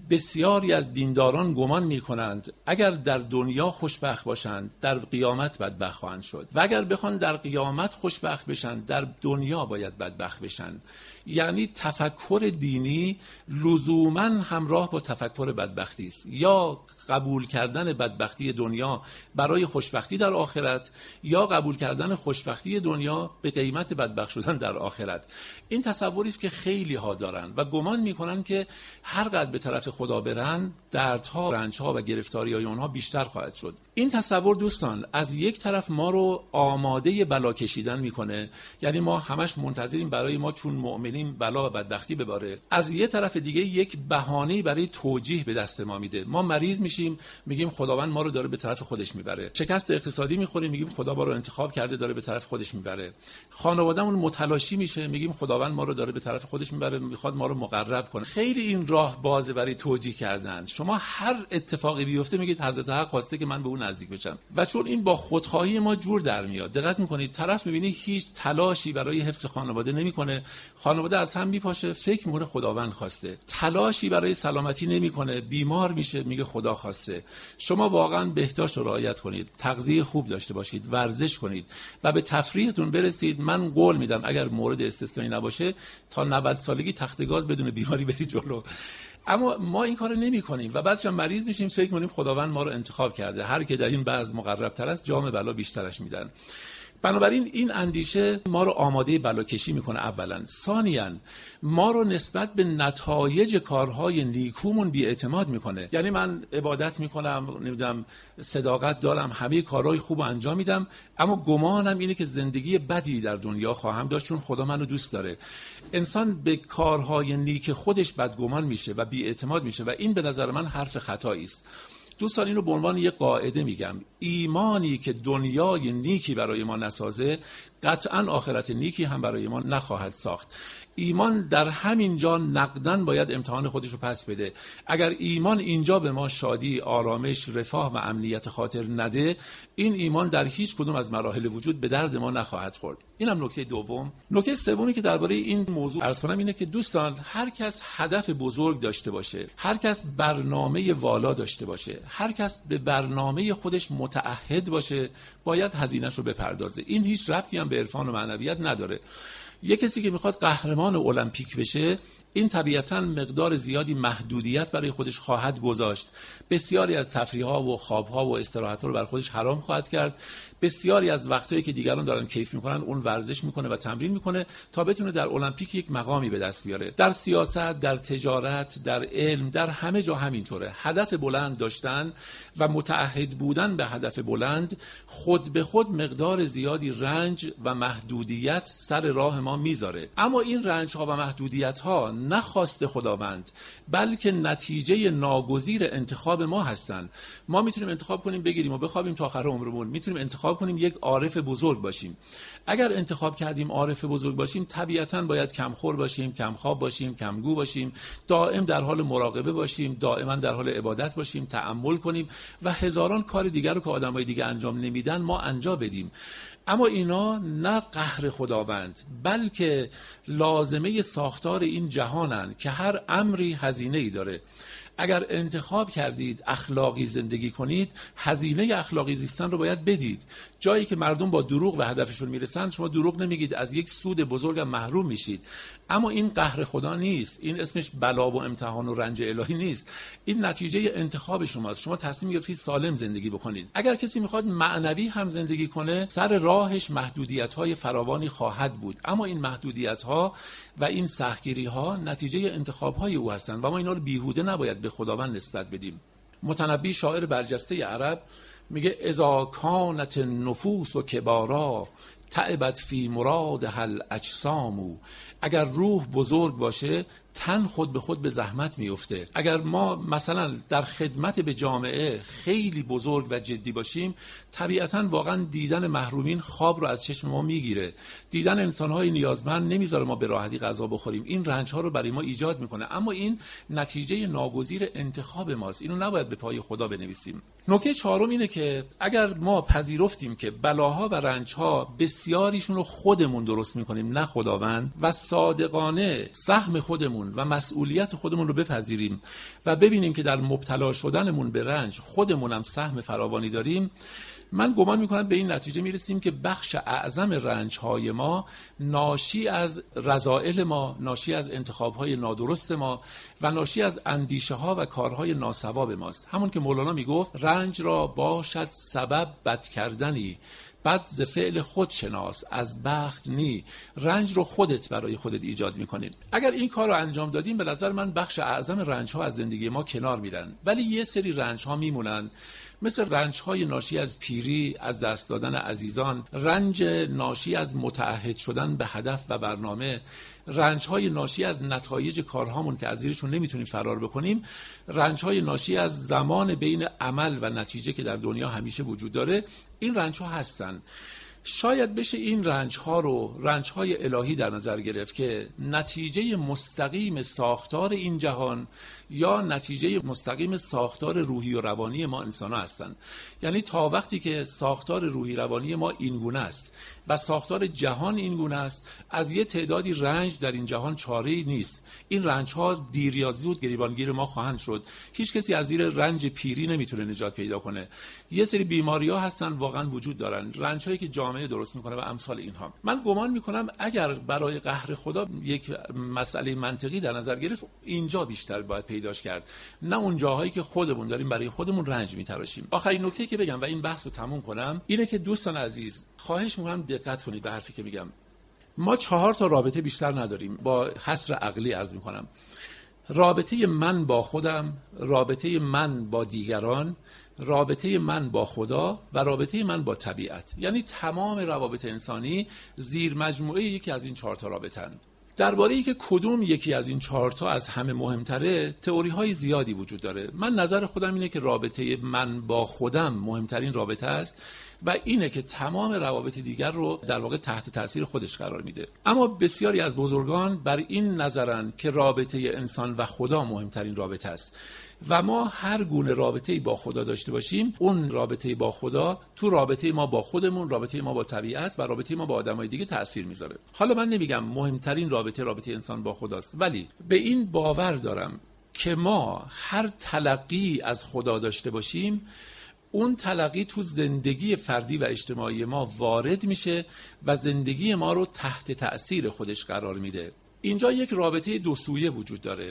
بسیاری از دینداران گمان می‌کنند اگر در دنیا خوشبخت باشند در قیامت بدبخت خواهند شد و اگر بخوان در قیامت خوشبخت بشن در دنیا باید بدبخت بشن. یعنی تفکر دینی لزوماً همراه با تفکر بدبختی است، یا قبول کردن بدبختی دنیا برای خوشبختی در آخرت یا قبول کردن خوشبختی دنیا به قیمت بدبخت شدن در آخرت. این تصوری است که خیلی ها دارن و گمان میکنن که هر قدر به طرف خدا برن دردها، رنجها و گرفتاری‌های اونها بیشتر خواهد شد. این تصور دوستان از یک طرف ما رو آماده بلا کشیدن میکنه، یعنی ما همش منتظریم برای ما چون مؤمنین بلا و بدبختی بباره. از یک طرف دیگه یک بهانه‌ای برای توجیه به دست ما میده. ما مریض میشیم میگیم خداوند ما رو داره به طرف خودش میبره. شکست اقتصادی میخوریم میگیم خدا ما رو انتخاب کرده داره به طرف خودش میبره. خانواده‌مون متلاشی میشه میگیم خداوند ما رو داره به طرف خودش میبره، میخواد ما رو مقرب کنه. خیلی این راه بازه برای توجیه کردن. شما هر اتفاقی بیفته میگید حضرت حق خواسته که من به اون نزدیک بشم و چون این با خودخواهی ما جور در میاد. دقت میکنید طرف میبینی هیچ تلاشی برای حفظ خانواده نمیکنه، خانواده از هم میپاشه، فکر میکنه خداوند خواسته. تلاشی برای سلامتی نمیکنه، بیمار میشه میگه خدا خواسته. شما واقعا بهداشت رو رعایت کنید، تغذیه خوب داشته باشید، ورزش کنید و به تفریحتون برسید. من قول میدم اگر مورد استثنایی نباشه تا 90 سالگی تخت گاز بدون بیماری بری جلو. اما ما این کارو نمی‌کنیم و بعدش مریض میشیم فکر می‌کنیم خداوند ما رو انتخاب کرده، هر کی در این بعض مقرب‌تر است جام بلا بیشترش میدن. بنابراین این اندیشه ما رو آماده بلاکشی میکنه اولا. ثانیاً ما رو نسبت به نتایج کارهای نیکومون بی‌اعتماد میکنه. یعنی من عبادت میکنم، نمیدونم صداقت دارم، همه کارهای خوب انجام میدم، اما گمانم اینه که زندگی بدی در دنیا خواهم داشت چون خدا منو دوست داره. انسان به کارهای نیک خودش بدگمان میشه و بی‌اعتماد میشه و این به نظر من حرف خطایی است. دوستان اینو به عنوان یک قاعده میگم، ایمانی که دنیای نیکی برای ما نسازه قطعاً آخرت نیکی هم برای ما نخواهد ساخت. ایمان در همین جا نقدن باید امتحان خودش رو پس بده. اگر ایمان اینجا به ما شادی، آرامش، رفاه و امنیت خاطر نده، این ایمان در هیچ کدوم از مراحل وجود به درد ما نخواهد خورد. اینم نکته دوم. نکته سومی که درباره این موضوع عرض کنم اینه که دوستان هر کس هدف بزرگ داشته باشه، هر کس برنامه والا داشته باشه، هر کس به برنامه خودش متعهد باشه، باید هزینه‌اش رو بپردازه. این هیچ ربطی هم به عرفان و معنویت نداره. یک کسی که میخواد قهرمان المپیک بشه، این طبیعتاً مقدار زیادی محدودیت برای خودش خواهد گذاشت. بسیاری از تفریح‌ها و خواب‌ها و استراحت‌ها رو بر خودش حرام خواهد کرد. بسیاری از وقتایی که دیگران دارن کیف میکنن اون ورزش میکنه و تمرین میکنه تا بتونه در المپیک یک مقامی به دست بیاره. در سیاست، در تجارت، در علم، در همه جا همینطوره. هدف بلند داشتن و متعهد بودن به هدف بلند خود به خود مقدار زیادی رنج و محدودیت سر راه ما میذاره. اما این رنج ها و محدودیت ها نه خواست خداوند بلکه نتیجه ناگزیر انتخاب ما هستن. ما میتونیم انتخاب کنیم بگیریم و بخوابیم تا آخر عمرمون، میتونیم انتخاب کنیم یک عارف بزرگ باشیم. اگر انتخاب کردیم عارف بزرگ باشیم، طبیعتاً باید کمخور باشیم، کمخواب باشیم، کمگو باشیم، دائم در حال مراقبه باشیم، دائما در حال عبادت باشیم، تأمل کنیم و هزاران کار دیگر رو که آدمای دیگه انجام نمیدن ما انجام بدیم. اما اینا نه قهر خداوند بلکه لازمه ساختار این جهانن که هر امری هزینه‌ای داره. اگر انتخاب کردید اخلاقی زندگی کنید، هزینه اخلاقی زیستن رو باید بدید. جایی که مردم با دروغ به هدفشون میرسن، شما دروغ نمیگید، از یک سود بزرگ محروم میشید. اما این قهر خدا نیست، این اسمش بلا و امتحان و رنج الهی نیست، این نتیجه انتخاب شماست. شما تصمیم گرفتید سالم زندگی بکنید. اگر کسی میخواد معنوی هم زندگی کنه، سر راهش محدودیت‌های فراوانی خواهد بود، اما این محدودیت‌ها و این سختگیری‌ها نتیجه انتخاب‌های او هستند و ما اینا رو بیهوده نباید به خداوند نسبت بدیم. متنبی شاعر برجسته عرب میگه اذا کانت النفوس کبارا تعبت فی مرادها الاجسام. اگر روح بزرگ باشه تن خود به خود به زحمت میفته. اگر ما مثلا در خدمت به جامعه خیلی بزرگ و جدی باشیم، طبیعتاً واقعا دیدن محرومین خواب رو از چشم ما میگیره. دیدن انسان‌های نیازمند نمیذاره ما به راحتی غذا بخوریم. این رنج‌ها رو برای ما ایجاد میکنه. اما این نتیجه ناگزیر انتخاب ماست. اینو نباید به پای خدا بنویسیم. نکته چهارم اینه که اگر ما پذیرفتیم که بلاها و رنجها بسیاریشون رو خودمون درست میکنیم نه خداوند و صادقانه سهم خودمون و مسئولیت خودمون رو بپذیریم و ببینیم که در مبتلا شدنمون به رنج خودمون هم سهم فراوانی داریم، من گمان میکنم به این نتیجه میرسیم که بخش اعظم رنجهای ما ناشی از رذائل ما، ناشی از انتخابهای نادرست ما و ناشی از اندیشه ها و کارهای ناصواب ماست. همون که مولانا میگفت رنج را باشد سبب بد کردنی، بد ز فعل خود شناس از بخت نی. رنج رو خودت برای خودت ایجاد میکنید. اگر این کار رو انجام دادیم به نظر من بخش اعظم رنج ها از زندگی ما کنار میرن، ولی یه سری رنج ها میمونن، مثل رنج‌های ناشی از پیری، از دست دادن عزیزان، رنج ناشی از متعهد شدن به هدف و برنامه، رنج‌های ناشی از نتایج کارهامون که از زیرشون نمیتونیم فرار بکنیم، رنج‌های ناشی از زمان بین عمل و نتیجه که در دنیا همیشه وجود داره. این رنج‌ها هستن. شاید بشه این رنج‌ها رو رنج‌های الهی در نظر گرفت که نتیجه مستقیم ساختار این جهان یا نتیجه مستقیم ساختار روحی و روانی ما انسان‌ها هستند. یعنی تا وقتی که ساختار روحی روانی ما اینگونه است و ساختار جهان اینگونه است، از یه تعدادی رنج در این جهان چاره‌ای نیست. این رنج‌ها دیر یا زود گریبانگیر ما خواهند شد. هیچ کسی از زیر رنج پیری نمیتونه نجات پیدا کنه. یه سری بیماری‌ها هستن واقعا وجود دارن، رنج‌هایی که جامعه درست میکنه و امثال اینها. من گمان میکنم اگر برای قهر خدا یک مسئله منطقی در نظر گرفت، اینجا بیشتر باید پیداش کرد، نه اون جاهایی که خودمون داریم برای خودمون رنج میتراشیم. آخرین نکته که بگم و این بحث رو تموم کنم اینه که دوستان عزیز خواهش میکنم دقت کنید به حرفی که میگم. ما 4 تا رابطه بیشتر نداریم. با حصر عقلی عرض میکنم. رابطه من با خودم، رابطه من با دیگران، رابطه من با خدا و رابطه من با طبیعت. یعنی تمام روابط انسانی زیر مجموعه یکی از این 4 تا رابطه‌اند. درباره اینکه کدوم یکی از این 4 تا از همه مهمتره، تئوری‌های زیادی وجود داره. من نظر خودم اینه که رابطه من با خودم مهمترین رابطه است و اینه که تمام روابط دیگر رو در واقع تحت تاثیر خودش قرار میده. اما بسیاری از بزرگان بر این نظرن که رابطه انسان و خدا مهمترین رابطه است و ما هر گونه رابطه‌ای با خدا داشته باشیم، اون رابطه با خدا تو رابطه ما با خودمون، رابطه ما با طبیعت و رابطه ما با آدمای دیگه تأثیر میذاره. حالا من نمیگم مهمترین رابطه انسان با خداست، ولی به این باور دارم که ما هر تلقی از خدا داشته باشیم، اون تلقی تو زندگی فردی و اجتماعی ما وارد میشه و زندگی ما رو تحت تأثیر خودش قرار میده. اینجا یک رابطه دو سویه وجود داره.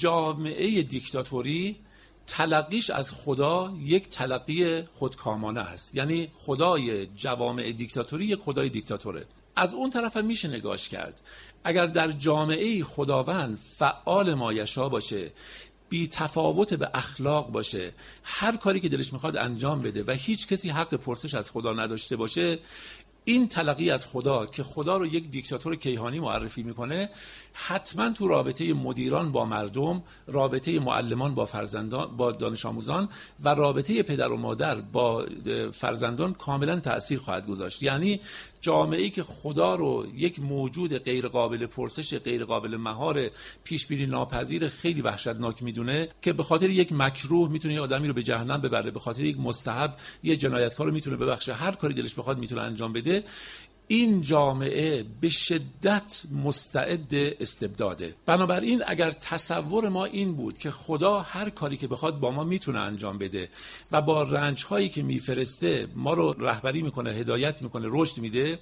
جامعه دیکتاتوری تلقیش از خدا یک تلقی خودکامانه است. یعنی خدای جوامع دیکتاتوری یک خدای دیکتاتوره. از اون طرف هم میشه نگاش کرد. اگر در جامعه خداوند فعال مایشا باشه، بی تفاوت به اخلاق باشه، هر کاری که دلش میخواد انجام بده و هیچ کسی حق پرسش از خدا نداشته باشه، این تلقی از خدا که خدا رو یک دیکتاتور کیهانی معرفی میکنه، حتما تو رابطه مدیران با مردم، رابطه معلمان با فرزندان، با دانش آموزان و رابطه پدر و مادر با فرزندان کاملا تأثیر خواهد گذاشت. یعنی جامعه‌ای که خدا رو یک موجود غیر قابل پرسش، غیر قابل مهار، پیش بینی ناپذیر، خیلی وحشتناک میدونه که به خاطر یک مکروه میتونه یه آدمی رو به جهنم ببره، به خاطر یک مستحب یه جنایتکار رو میتونه ببخشه، هر کاری دلش بخواد میتونه انجام بده، این جامعه به شدت مستعد استبداده. بنابراین اگر تصور ما این بود که خدا هر کاری که بخواد با ما میتونه انجام بده و با رنج‌هایی که میفرسته ما رو رهبری میکنه، هدایت میکنه، رشد میده،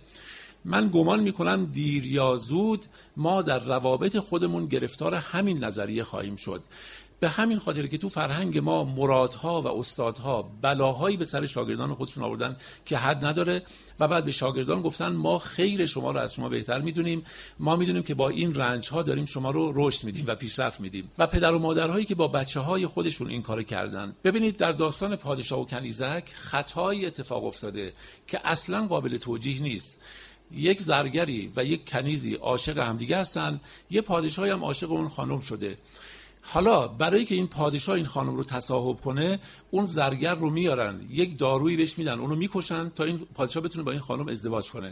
من گمان میکنم دیر یا زود ما در روابط خودمون گرفتار همین نظریه خواهیم شد. به همین خاطر که تو فرهنگ ما مرادها و استادها بلاهایی به سر شاگردان خودشون آوردن که حد نداره و بعد به شاگردان گفتن ما خیر شما رو از شما بهتر میدونیم، ما میدونیم که با این رنجها داریم شما رو رشد میدیم و پیشرفت میدیم. و پدر و مادرهایی که با بچه‌های خودشون این کارو کردن، ببینید در داستان پادشاه و کنیزک خطایی اتفاق افتاده که اصلا قابل توجیه نیست. یک زرگری و یک کنیزی عاشق همدیگه هستن، یه پادشاهی هم عاشق اون خانم شده. حالا برای که این پادشاه این خانم رو تصاحب کنه، اون زرگر رو میارن، یک دارویی بهش میدن، اونو میکشن تا این پادشاه بتونه با این خانم ازدواج کنه.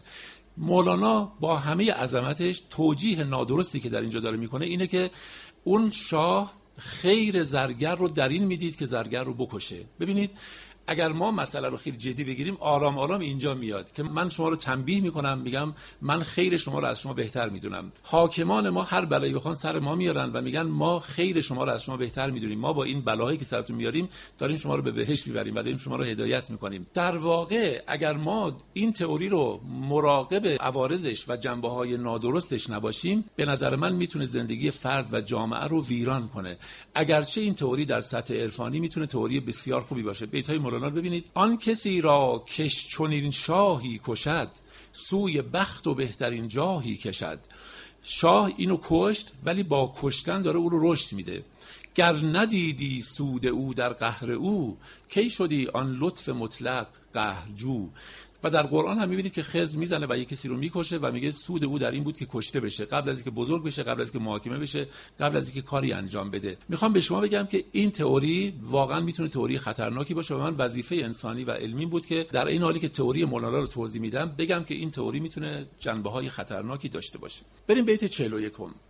مولانا با همه عظمتش توجیه نادرستی که در اینجا داره میکنه اینه که اون شاه خیر زرگر رو در این میدید که زرگر رو بکشه. ببینید اگر ما مسئله رو خیلی جدی بگیریم آرام آرام اینجا میاد که من شما رو تنبیه میکنم، میگم من خیر شما رو از شما بهتر میدونم. حاکمان ما هر بلایی بخوان سر ما میارن و میگن ما خیر شما رو از شما بهتر میدونیم، ما با این بلایی که سرتون میاریم داریم شما رو به بهشت میبریم و داریم شما رو هدایت میکنیم. در واقع اگر ما این تئوری رو مراقب عوارضش و جنبه‌های نادرستش نباشیم، به نظر من میتونه زندگی فرد و جامعه رو ویران کنه. اگرچه این تئوری در سطح عرفانی میتونه تئوری بسیار خوبی باشه. بیت‌های مولانا رو ببینید: آن کسی را کش چنین شاهی کشد، سوی بخت و بهترین جاهی کشد. شاه اینو کشت ولی با کشتن داره او رو رشد میده. گر ندیدی سود او در قهر او، کی شدی آن لطف مطلق قهرجو. و در قرآن هم می‌بینید که خضر میزنه و یک کسی رو میکشه و میگه سود او در این بود که کشته بشه، قبل از اینکه بزرگ بشه، قبل از اینکه محاکمه بشه، قبل از اینکه کاری انجام بده. میخوام به شما بگم که این تئوری واقعا میتونه تئوری خطرناکی باشه و من وظیفه انسانی و علمی بود که در این حالی که تئوری مولانا رو توضیح میدم بگم که این تئوری میتونه جنبه‌های خطرناکی داشته باشه. بریم بیت 41.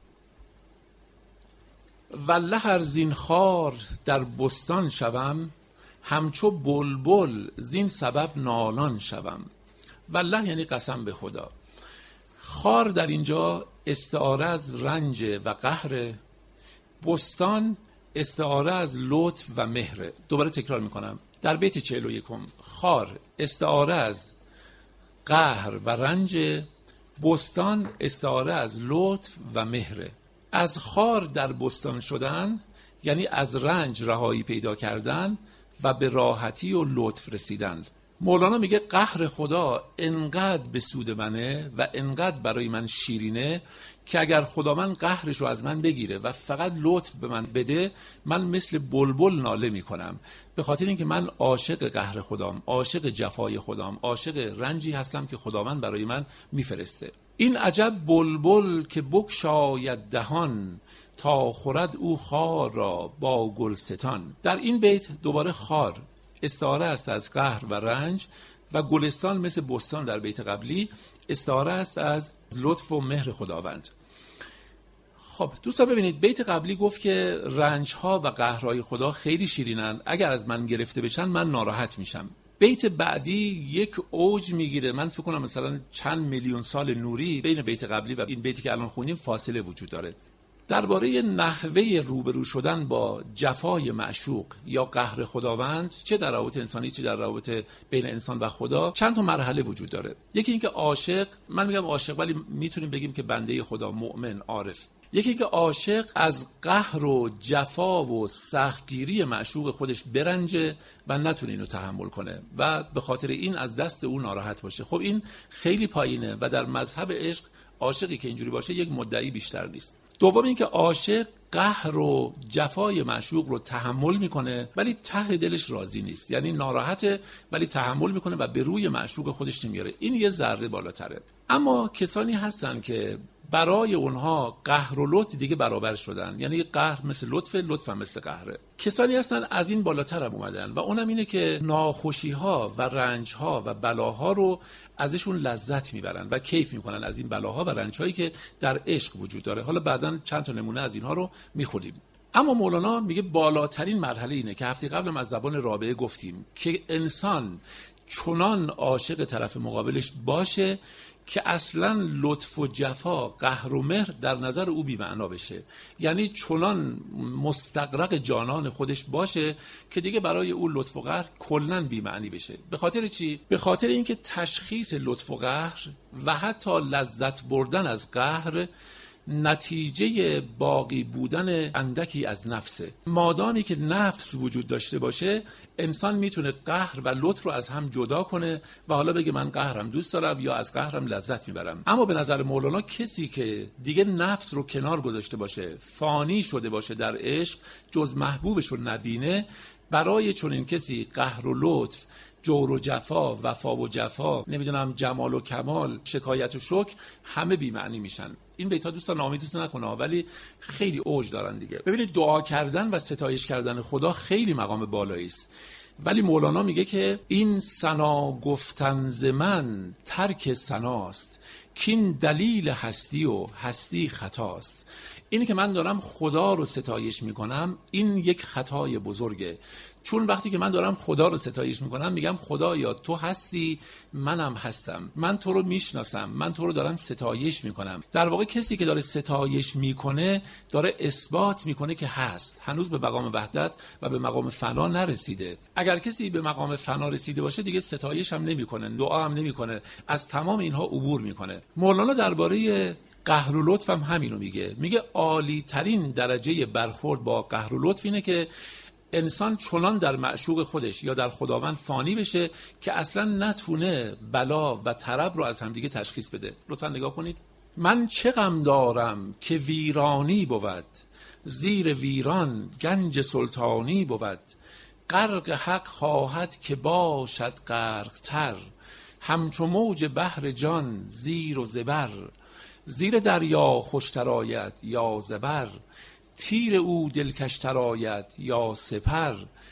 والله ار زین خار در بستان شوم، همچو بلبل زین سبب نالان شوم. والله یعنی قسم به خدا. خار در اینجا استعاره از رنج و قهر، بستان استعاره از لطف و مهر. دوباره تکرار میکنم در بیت 41: خار استعاره از قهر و رنج، بستان استعاره از لطف و مهر. از خار در بستان شدن یعنی از رنج رهایی پیدا کردن و به راحتی و لطف رسیدن. مولانا میگه قهر خدا انقدر به سود منه و انقدر برای من شیرینه که اگر خدا من قهرش رو از من بگیره و فقط لطف به من بده، من مثل بلبل ناله میکنم، به خاطر اینکه من عاشق قهر خدام، عاشق جفای خدام، عاشق رنجی هستم که خداوند برای من میفرسته. این عجب بلبل که بگشاید دهان، تا خورد او خار را با گلستان. در این بیت دوباره خار استعاره است از قهر و رنج و گلستان مثل بستان در بیت قبلی استعاره است از لطف و مهر خداوند. خب دوستان ببینید، بیت قبلی گفت که رنج‌ها و قهرهای خدا خیلی شیرینن، اگر از من گرفته بشن من ناراحت میشم. بیت بعدی یک اوج میگیره، من فکر کنم مثلا چند میلیون سال نوری بین بیت قبلی و این بیتی که الان خوندیم فاصله وجود داره. درباره نحوه روبرو شدن با جفای معشوق یا قهر خداوند، چه در روابط انسانی چه در روابط بین انسان و خدا، چند تا مرحله وجود داره. یکی این که عاشق، من میگم عاشق ولی میتونیم بگیم که بنده خدا، مؤمن، عارف. یکی که عاشق از قهر و جفا و سختگیری معشوق خودش برنجه و نتونه اینو تحمل کنه و به خاطر این از دست او ناراحت باشه. خب این خیلی پایینه و در مذهب عشق عاشقی که اینجوری باشه یک مدعی بیشتر نیست. دوم این که عاشق قهر و جفای معشوق رو تحمل میکنه ولی ته دلش راضی نیست، یعنی ناراحته ولی تحمل میکنه و به روی معشوق خودش نمیاره. این یه ذره بالاتره. اما کسانی هستن که برای اونها قهر و لطف دیگه برابر شدن، یعنی قهر مثل لطف، لطف هم مثل قهره. کسانی هستن از این بالاتر هم اومدن و اونم اینه که ناخوشی ها و رنج ها و بلاها رو ازشون لذت میبرن و کیف میکنن از این بلاها و رنج هایی که در عشق وجود داره. حالا بعداً چند تا نمونه از اینها رو میخونیم. اما مولانا میگه بالاترین مرحله اینه که هفته قبلم از زبان رابعه گفتیم که انسان چنان عاشق طرف مقابلش باشه که اصلا لطف و جفا، قهر و مهر در نظر او بی معنا بشه، یعنی چنان مستغرق جانان خودش باشه که دیگه برای او لطف و قهر کلاً بی معنی بشه. به خاطر چی؟ به خاطر اینکه تشخیص لطف و قهر و حتی لذت بردن از قهر نتیجه باقی بودن اندکی از نفسه. مادامی که نفس وجود داشته باشه انسان میتونه قهر و لطف رو از هم جدا کنه و حالا بگه من قهرم دوست دارم یا از قهرم لذت میبرم. اما به نظر مولانا کسی که دیگه نفس رو کنار گذاشته باشه، فانی شده باشه در عشق، جز محبوبش رو نبینه، برای چنین کسی قهر و لطف، جور و جفا، وفا و جفا، نمیدونم جمال و کمال، شکایت و شکر، همه بی معنی میشن. این بیت‌ها دوستان ناامیدتون نکنه ولی خیلی اوج دارن دیگه. ببینید دعا کردن و ستایش کردن خدا خیلی مقام بالایی است، ولی مولانا میگه که این ثنا گفتن ز من ترک ثناست، کین دلیل هستی و هستی خطاست. اینی که من دارم خدا رو ستایش میکنم، این یک خطای بزرگه. چون وقتی که من دارم خدا رو ستایش میکنم میگم خدایا تو هستی، منم هستم، من تو رو میشناسم، من تو رو دارم ستایش میکنم. در واقع کسی که داره ستایش میکنه داره اثبات میکنه که هست، هنوز به مقام وحدت و به مقام فنا نرسیده. اگر کسی به مقام فنا رسیده باشه دیگه ستایش هم نمیکنه، دعا هم نمیکنه، از تمام اینها عبور میکنه. مولانا درباره قهر و لطف هم همینو میگه عالی ترین درجه برخورد با قهر و لطف اینه که انسان چنان در معشوق خودش یا در خداوند فانی بشه که اصلا نتونه بلا و طرب رو از همدیگه تشخیص بده. لطفا نگاه کنید. من چه غم دارم که ویرانی بود، زیر ویران گنج سلطانی بود. غرق حق خواهد که باشد غرق تر، همچو موج بحر جان زیر و زبر. زیر دریا خوشتر آید یا زبر، تیر او دلکشتر آید یا سپر.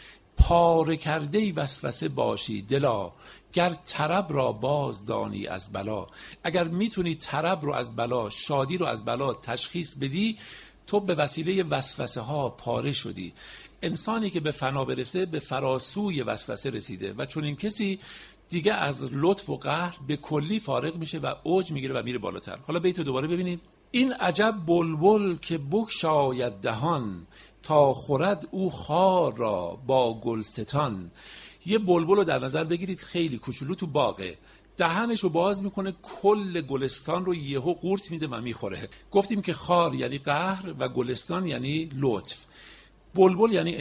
پاره کرده وسوسه باشی دلا، گر طرب را باز دانی از بلا. اگر میتونی طرب رو از بلا، شادی رو از بلا تشخیص بدی، تو به وسیله وسوسه ها پاره شدی. انسانی که به فنا برسه به فراسوی وسوسه رسیده و چون این کسی دیگه از لطف و قهر به کلی فارغ میشه و اوج میگیره و میره بالاتر. حالا بیت دوباره ببینید. این عجب بلبل که بگشاید دهان، تا خورد او خار را با گلستان. یه بلبل رو در نظر بگیرید خیلی کوچولو تو باغه، دهنش رو باز میکنه کل گلستان رو یهو قورت میده و میخوره. گفتیم که خار یعنی قهر و گلستان یعنی لطف. بلبل یعنی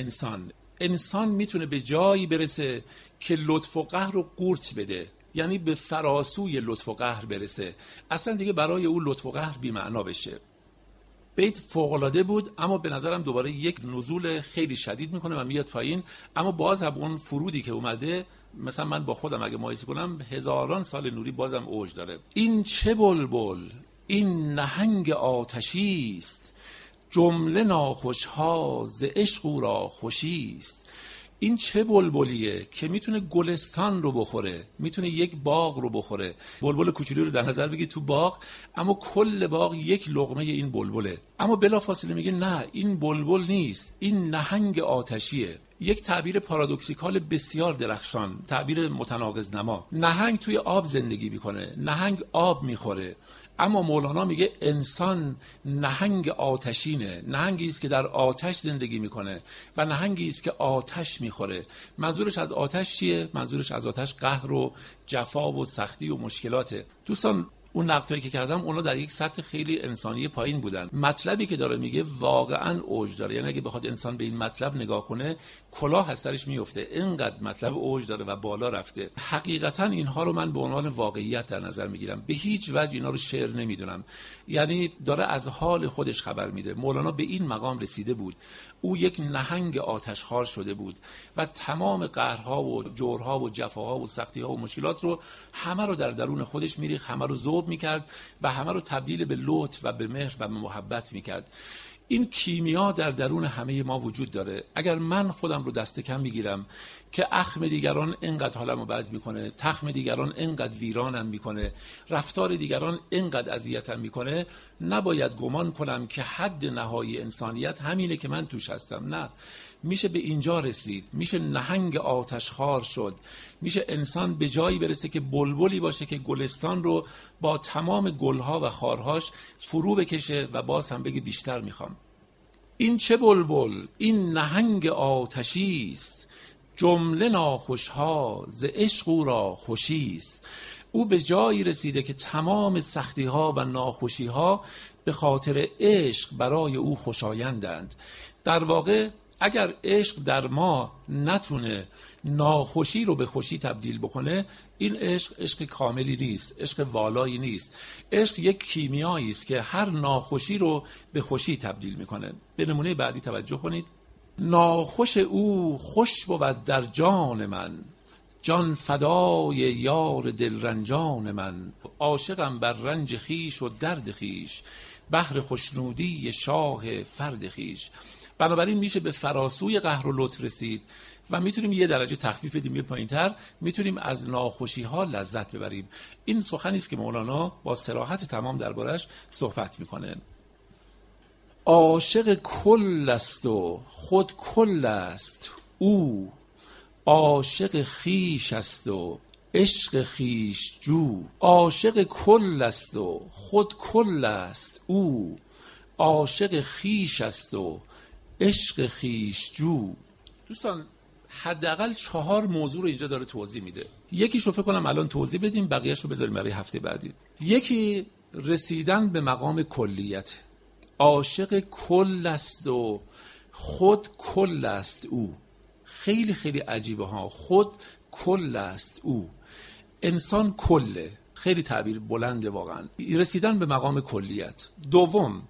انسان میتونه به جایی برسه که لطف و قهر رو قورت بده، یعنی به فراسوی لطف و قهر برسه، اصلا دیگه برای او لطف و قهر بی معنا بشه. بیت فوق‌العاده بود، اما به نظرم دوباره یک نزول خیلی شدید میکنه و میاد پایین. اما باز هم اون فرودی که اومده، مثلا من با خودم اگه مقایسه کنم هزاران سال نوری بازم اوج داره. این چه بلبل، این نهنگ آتشی است، جمله ناخوش‌ها ز عشق او را خوشی است. این چه بلبلیه که میتونه گلستان رو بخوره، میتونه یک باغ رو بخوره. بلبل کوچولی رو در نظر بگید تو باغ، اما کل باغ یک لقمه این بلبله. اما بلافاصله میگه نه، این بلبل نیست، این نهنگ آتشیه. یک تعبیر پارادوکسیکال بسیار درخشان، تعبیر متناقض نما. نهنگ توی آب زندگی میکنه، نهنگ آب میخوره، اما مولانا میگه انسان نهنگ آتشینه، نهنگی است که در آتش زندگی میکنه و نهنگی است که آتش میخوره. منظورش از آتش چیه؟ منظورش از آتش قهر و جفا و سختی و مشکلاته. دوستان اون نقدایی که کردم اونا در یک سطح خیلی انسانی پایین بودن. مطلبی که داره میگه واقعا اوج داره، یعنی اگه بخواد انسان به این مطلب نگاه کنه کلاه از سرش میفته، اینقدر مطلب اوج داره و بالا رفته. حقیقتا اینها رو من به عنوان واقعیت در نظر میگیرم، به هیچ وجه اینا رو شعر نمیدونم. یعنی داره از حال خودش خبر میده. مولانا به این مقام رسیده بود، او یک نهنگ آتشخوار شده بود و تمام قهرها و جورها و جفاها و سختیها و مشکلات رو همه رو در درون خودش میریخت، همه رو ذوب میکرد و همه رو تبدیل به لطف و به مهر و به محبت میکرد. این کیمیا در درون همه ما وجود داره. اگر من خودم رو دست کم میگیرم که اخم دیگران اینقدر حالمو بد میکنه، تخم دیگران اینقدر ویرانم میکنه، رفتار دیگران اینقدر اذیتم میکنه، نباید گمان کنم که حد نهایی انسانیت همینه که من توش هستم. نه، میشه به اینجا رسید، میشه نهنگ آتشخوار شد، میشه انسان به جایی برسه که بلبلی باشه که گلستان رو با تمام گلها و خارهاش فرو بکشه و باز هم بگه بیشتر میخوام. این چه بلبل، این نهنگ آتشی است، جمله ناخوشها ز عشق او را خوشی است. او به جایی رسیده که تمام سختی ها و ناخوشی ها به خاطر عشق برای او خوشایندند. در واقع اگر عشق در ما نتونه ناخوشی رو به خوشی تبدیل بکنه، این عشق کاملی نیست، عشق والایی نیست. عشق یک کیمیایی است که هر ناخوشی رو به خوشی تبدیل میکنه. به نمونه بعدی توجه کنید. ناخوش او خوش بود در جان من، جان فدای یار دلرنجان من. عاشقم بر رنج خیش و درد خیش، بهر خوشنودی شاه فرد خیش. بنابراین میشه به فراسوی قهر و لطف رسید و میتونیم یه درجه تخفیف بدیم، یه پایینتر میتونیم از ناخوشی ها لذت ببریم. این سخنی است که مولانا با صراحت تمام دربارش صحبت میکنه. عاشق کل است و خود کل است او، عاشق خویش است و عشق خویش جو. عاشق کل است و خود کل است او، عاشق خویش است و عشق خویش جو. دوستان حداقل 4 موضوع رو اینجا داره توضیح میده. یکیشو فکر کنم الان توضیح بدیم، بقیه‌شو بذاریم برای هفته بعدی. یکی رسیدن به مقام کلیت. عاشق کل است و خود کل است او. خیلی خیلی عجیبه ها، خود کل است او. انسان کله، خیلی تعبیر بلنده واقعا. رسیدن به مقام کلیت. دوم،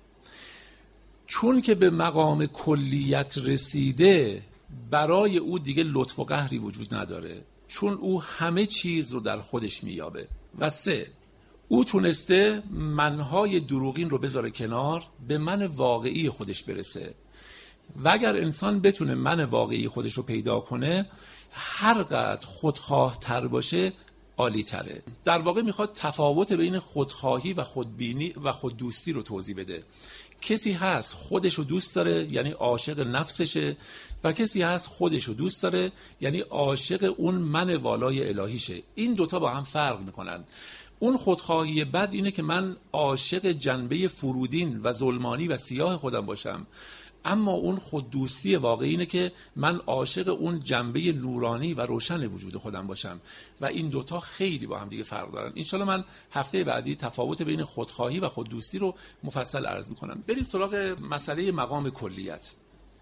چون که به مقام کلیت رسیده برای او دیگه لطف و قهری وجود نداره، چون او همه چیز رو در خودش میابه. و 3، او تونسته منهای دروغین رو بذاره کنار، به من واقعی خودش برسه. و اگر انسان بتونه من واقعی خودش رو پیدا کنه، هر قدر خودخواه تر باشه عالی تره. در واقع میخواد تفاوت بین خودخواهی و خودبینی و خوددوستی رو توضیح بده. کسی هست خودش رو دوست داره، یعنی عاشق نفسشه، و کسی هست خودش رو دوست داره، یعنی عاشق اون من والای الهیشه. این دوتا با هم فرق میکنن. اون خودخواهی بد اینه که من عاشق جنبه فرودین و ظلمانی و سیاه خودم باشم، اما اون خوددوستی واقعی اینه که من عاشق اون جنبه نورانی و روشن وجود خودم باشم. و این دوتا خیلی با هم دیگه فرق دارن. انشالله من هفته بعدی تفاوت بین خودخواهی و خوددوستی رو مفصل عرض میکنم. بریم سراغ مسئله مقام کلیت.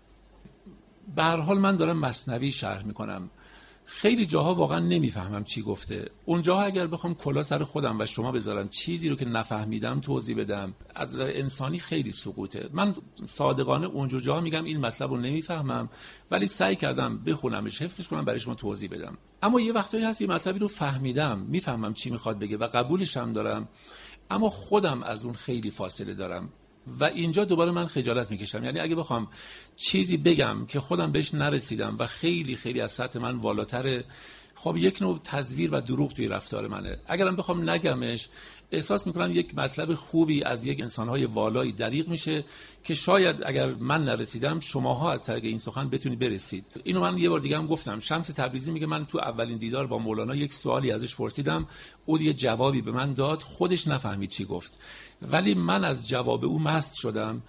به هر حال من دارم مثنوی شرح میکنم، خیلی جاها واقعا نمیفهمم چی گفته. اونجاها اگر بخوام کلا سر خودم و شما بذارم، چیزی رو که نفهمیدم توضیح بدم، از انسانی خیلی سقوطه. من صادقانه اونجور جاها میگم این مطلب رو نمیفهمم، ولی سعی کردم بخونمش، حفظش کنم، برای شما توضیح بدم. اما یه وقتایی هست یه مطلبی رو فهمیدم، میفهمم چی میخواد بگه و قبولش هم دارم، اما خودم از اون خیلی فاصله دارم و اینجا دوباره من خجالت میکشم. یعنی اگه بخوام چیزی بگم که خودم بهش نرسیدم و خیلی خیلی از سطح من والاتره، خب یک نوع تزویر و دروغ توی رفتار منه. اگرم بخوام نگمش، احساس میکنم یک مطلب خوبی از یک انسانهای والایی دریغ میشه که شاید اگر من نرسیدم شماها از طریق این سخن بتونید برسید. اینو من یه بار دیگه هم گفتم. شمس تبریزی میگه من تو اولین دیدار با مولانا یک سوالی ازش پرسیدم، او یه جوابی به من داد، خودش نفهمید چی گفت، ولی من از جواب او مست شدم.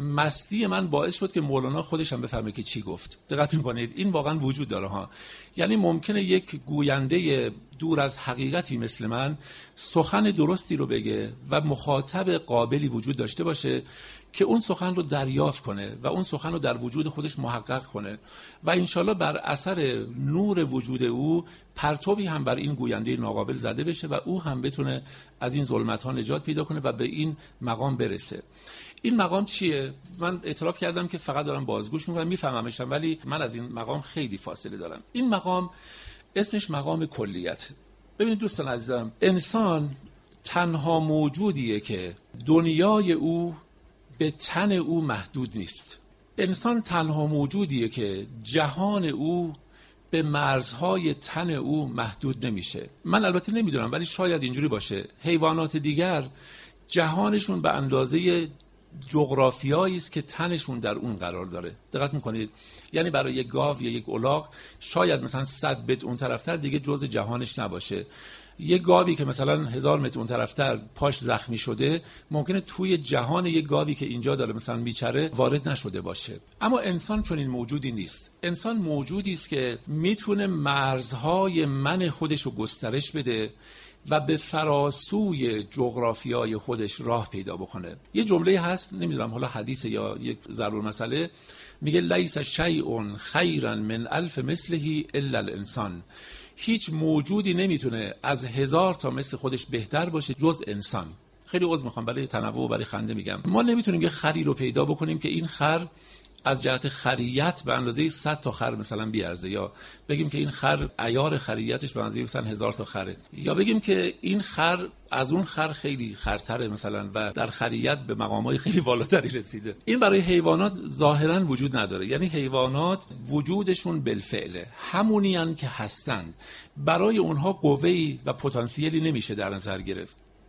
مستی من باعث شد که مولانا خودش هم بفهمه که چی گفت. دقت می‌کنید این واقعا وجود داره ها. یعنی ممکنه یک گوینده دور از حقیقتی مثل من سخن درستی رو بگه و مخاطب قابلی وجود داشته باشه که اون سخن رو دریافت کنه و اون سخن رو در وجود خودش محقق کنه و انشالله بر اثر نور وجود او پرتوی هم بر این گوینده ناقابل زده بشه و او هم بتونه از این ظلمت ها نجات پیدا کنه و به این مقام برسه. این مقام چیه؟ من اعتراف کردم که فقط دارم بازگوش میکنم، میفهممشم، ولی من از این مقام خیلی فاصله دارم. این مقام اسمش مقام کلیت. ببینید دوستان عزیزم، انسان تنها موجودیه که دنیای او به تن او محدود نیست. انسان تنها موجودیه که جهان او به مرزهای تن او محدود نمیشه. من البته نمیدونم، ولی شاید اینجوری باشه. حیوانات دیگر جهانشون به اندازه جغرافیایی است که تنشون در اون قرار داره. دقت میکنید؟ یعنی برای یک گاو یا یک الاغ شاید مثلا 100 متر اون طرفتر دیگه جزء جهانش نباشه. یک گاوی که مثلا 1000 متر اون طرفتر پاش زخمی شده ممکنه توی جهان یک گاوی که اینجا داره مثلا میچره وارد نشده باشه. اما انسان چون این موجودی نیست. انسان موجودی است که میتونه مرزهای من خودش رو گسترش بده و به فراسوی جغرافیای خودش راه پیدا بکنه. یه جمله هست، نمیدونم حالا حدیث یا یک ضرور مسئله، میگه لیس شیء خیرا من الف مثله الا الانسان. هیچ موجودی نمیتونه از 1000 تا مثل خودش بهتر باشه جز انسان. خیلی عذر میخوام برای تنوع و برای خنده میگم. ما نمیتونیم یه خری رو پیدا بکنیم که این خر از جهت خریت به اندازه 100 تا خر مثلا بیارزه، یا بگیم که این خر عیار خریتش به اندازه مثلا 1000 تا خره، یا بگیم که این خر از اون خر خیلی خرتره مثلا و در خریت به مقامات خیلی بالاتری رسیده. این برای حیوانات ظاهرا وجود نداره. یعنی حیوانات وجودشون بالفعله، همونیان که هستند، برای اونها قوه‌ای و پتانسیلی نمیشه در نظر گرفت.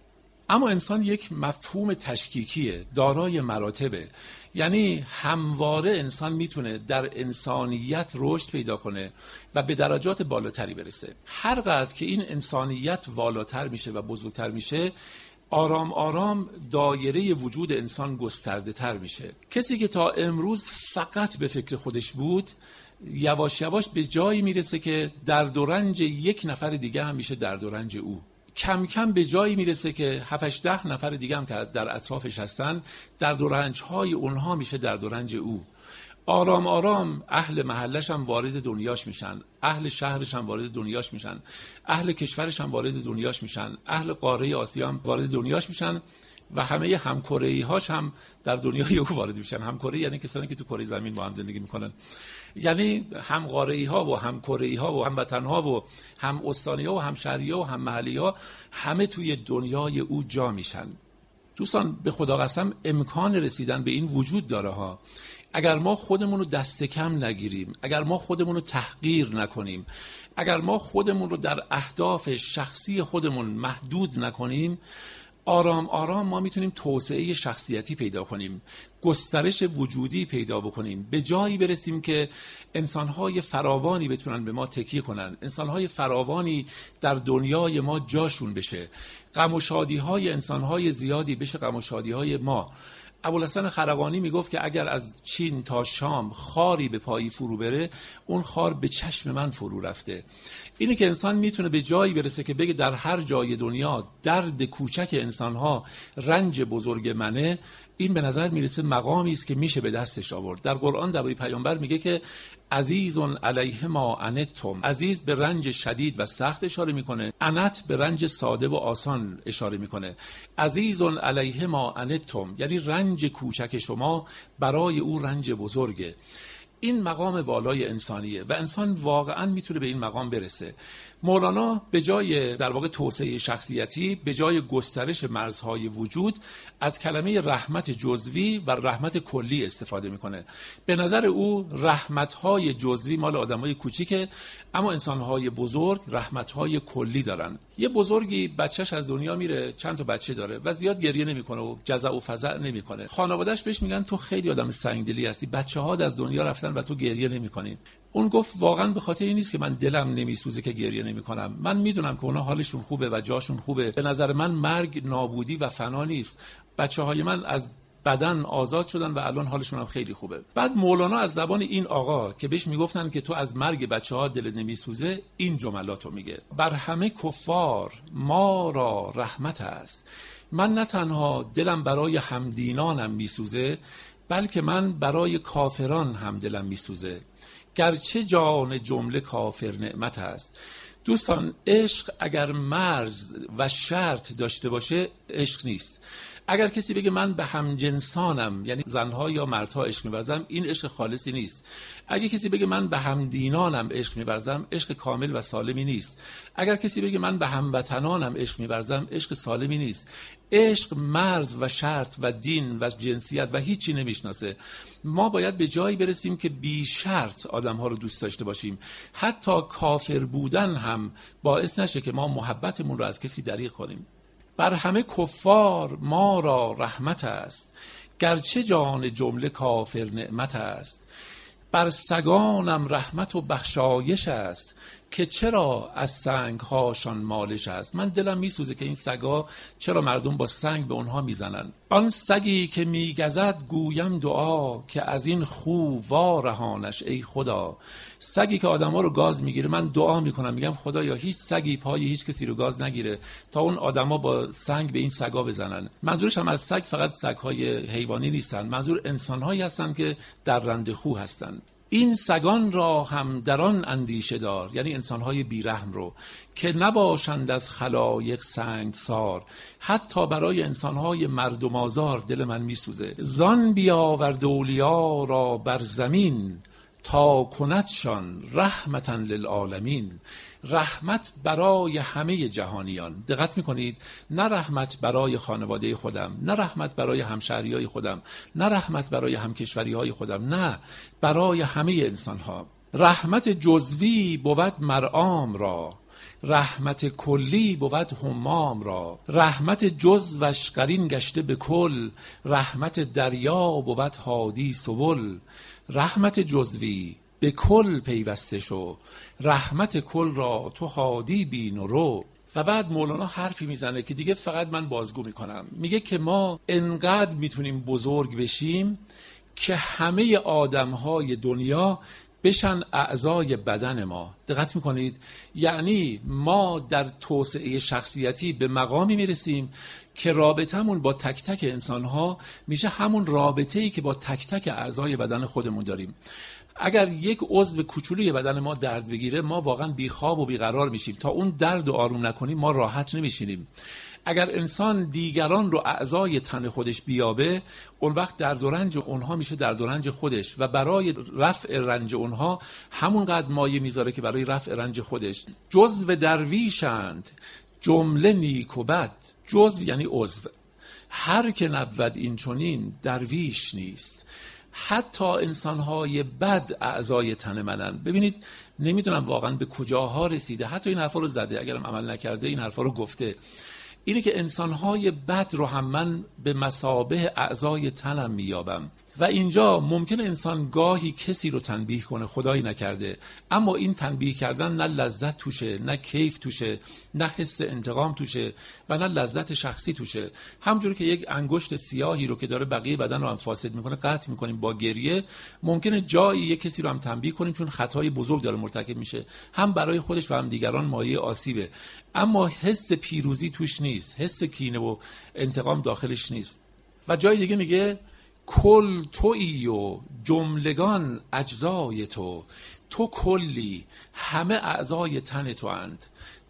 اما انسان یک مفهوم تشکیکیه، دارای مراتبه. یعنی همواره انسان میتونه در انسانیت رشد پیدا کنه و به درجات بالاتری برسه. هر قدر که این انسانیت والاتر میشه و بزرگتر میشه، آرام آرام دایره وجود انسان گسترده تر میشه. کسی که تا امروز فقط به فکر خودش بود، یواش یواش به جایی میرسه که درد و رنج یک نفر دیگه هم میشه درد و رنج او. کم کم به جایی میرسه که 7-10 نفر دیگه هم که در اطرافش هستن، درد و رنج‌های اونها میشه درد و رنج او. آرام آرام اهل محلش هم وارد دنیاش میشن، اهل شهرش هم وارد دنیاش میشن، اهل کشورش هم وارد دنیاش میشن، اهل قاره آسیا هم وارد دنیاش میشن و همه همکره‌ای‌هاش هم در دنیای او وارد میشن. همکره یعنی کسانی که تو کره زمین با هم زندگی میکنن، یعنی هم قاره‌ای‌ها و هم کره‌ای‌ها و هم وطن‌ها و هم استانی‌ها و هم شهری‌ها و هم محلی‌ها همه توی دنیای او جا میشن. دوستان به خدا قسم امکان رسیدن به این وجود داره ها. اگر ما خودمون رو دست کم نگیریم، اگر ما خودمون رو تحقیر نکنیم، اگر ما خودمون رو در اهداف شخصی خودمون محدود نکنیم، آرام آرام ما میتونیم توسعه شخصیتی پیدا کنیم، گسترش وجودی پیدا بکنیم، به جایی برسیم که انسانهای فراوانی بتونن به ما تکیه کنن، انسانهای فراوانی در دنیای ما جاشون بشه، غم و شادیهای انسانهای زیادی بشه غم و شادیهای ما. ابوالحسن خرقانی میگفت که اگر از چین تا شام خاری به پایی فرو بره، اون خار به چشم من فرو رفته. اینه که انسان میتونه به جایی برسه که بگه در هر جای دنیا درد کوچک انسانها رنج بزرگ منه. این به نظر میرسه مقامی است که میشه به دستش آورد. در قرآن درباره پیامبر میگه که عزیز علیه ما عنتم. عزیز به رنج شدید و سخت اشاره میکنه، عنت به رنج ساده و آسان اشاره میکنه. عزیز علیه ما عنتم یعنی رنج کوچک شما برای او رنج بزرگه. این مقام والای انسانیه و انسان واقعا میتونه به این مقام برسه. مولانا به جای در واقع توسعه شخصیتی، به جای گسترش مرزهای وجود، از کلمه رحمت جزوی و رحمت کلی استفاده میکنه. به نظر او رحمتهای جزوی مال آدمای کوچیکه، اما انسانهای بزرگ رحمتهای کلی دارن. یه بزرگی بچهش از دنیا میره، چند تا بچه داره و زیاد گریه نمیکنه و جزع و فزع نمیکنه. خانواده‌اش بهش میگن تو خیلی آدم سنگدلی هستی، بچه‌هات از دنیا رفتن و تو گریه نمیکنی. اون گفت واقعا به خاطر این نیست که من دلم نمیسوزه که گریه نمیکنم، من میدونم که اونا حالشون خوبه و جاشون خوبه. به نظر من مرگ نابودی و فنا نیست. بچه‌های من از بدن آزاد شدن و الان حالشون هم خیلی خوبه. بعد مولانا از زبان این آقا که بهش میگفتن که تو از مرگ بچه‌ها دلت نمیسوزه، این جملاتو میگه: بر همه کفار ما را رحمت است. من نه تنها دلم برای همدینانم میسوزه، بلکه من برای کافران هم دلم میسوزه، گرچه جان جمله کافر نعمت است. دوستان، عشق اگر مرز و شرط داشته باشه عشق نیست. اگر کسی بگه من به همجنسانم، یعنی زنها یا مردها عشق می‌ورزم، این عشق خالصی نیست. اگر کسی بگه من به همدینانم عشق می‌ورزم، عشق کامل و سالمی نیست. اگر کسی بگه من به هموطنانم عشق می‌ورزم، عشق سالمی نیست. عشق مرز و شرط و دین و جنسیت و هیچی نمیشناسه. ما باید به جایی برسیم که بی شرط آدم‌ها رو دوست داشته باشیم. حتی کافر بودن هم باعث نشه که ما محبتمون رو از کسی دریغ کنیم. بر همه کفار ما را رحمت است، گرچه جان جمله کافر نعمت است. بر سگانم رحمت و بخشایش است، که چرا از سنگ هاشان مالش است. من دلم میسوزه که این سگا چرا مردم با سنگ به اونها میزنن. آن سگی که میگزد گویم دعا، که از این خو وارهانش ای خدا. سگی که آدما رو گاز میگیره، من دعا میکنم، میگم خدایا هیچ سگی پای هیچ کسی رو گاز نگیره تا اون آدما با سنگ به این سگا بزنن. منظورش هم از سگ فقط سگ‌های حیوانی نیستن، منظور انسان‌هایی هستن که در رند خو هستن. این سگان را هم در آن اندیشه دار، یعنی انسانهای بیرحم رو، که نباشند از خلایق سنگسار. حتی برای انسانهای مردم آزار دل من میسوزه. زان بیاورد اولیا را بر زمین، تا کندشان رحمتا للعالمین. رحمت برای همه جهانیان. دقت میکنید؟ نه رحمت برای خانواده خودم، نه رحمت برای همشهریای خودم، نه رحمت برای همکشوریهای خودم، نه، برای همه انسانها. رحمت جزوی بود مرعام را، رحمت کلی بود همام را. رحمت جزوش قرین گشته به کل، رحمت دریا بود هادی سبل. رحمت جزوی به کل پیوسته شو، رحمت کل را تو هادی بین و رو. و بعد مولانا حرفی میزنه که دیگه فقط من بازگو میکنم. میگه که ما انقدر میتونیم بزرگ بشیم که همه آدمهای دنیا بشن اعضای بدن ما. دقت میکنید؟ یعنی ما در توسعه شخصیتی به مقامی میرسیم که رابطمون با تک تک انسانها میشه همون رابطه‌ای که با تک تک اعضای بدن خودمون داریم. اگر یک عضو کوچولوی بدن ما درد بگیره، ما واقعا بیخواب و بیقرار میشیم. تا اون درد رو آروم نکنیم ما راحت نمیشینیم. اگر انسان دیگران رو اعضای تن خودش بیابه، اون وقت درد و رنج اونها میشه درد و رنج خودش و برای رفع رنج اونها همونقدر مایه میذاره که برای رفع رنج خودش. جزو درویشند جمله نیک و بد. جزو یعنی عضو. هر که نبود این چنین درویش نیست. حتی انسان‌های بد اعضای تن منن. ببینید، نمیدونم واقعا به کجاها رسیده، حتی این حرفا رو زده، اگرم عمل نکرده این حرفا رو گفته. اینه که انسان‌های بد رو هم من به مثابه اعضای تنم میابم. و اینجا ممکنه انسان گاهی کسی رو تنبیه کنه، خدایی نکرده، اما این تنبیه کردن نه لذت توشه، نه کیف توشه، نه حس انتقام توشه و نه لذت شخصی توشه. همونجوری که یک انگشت سیاهی رو که داره بقیه بدن رو هم فاسد میکنه قطع میکنیم با گریه، ممکنه جایی یک کسی رو هم تنبیه کنیم چون خطای بزرگ داره مرتکب میشه، هم برای خودش و هم دیگران مایه آسیبه، اما حس پیروزی توش نیست، حس کینه و انتقام داخلش نیست. و جای دیگه میگه کل تویی و جملگان اجزای تو. تو کلی، همه اعضای تن تو اند.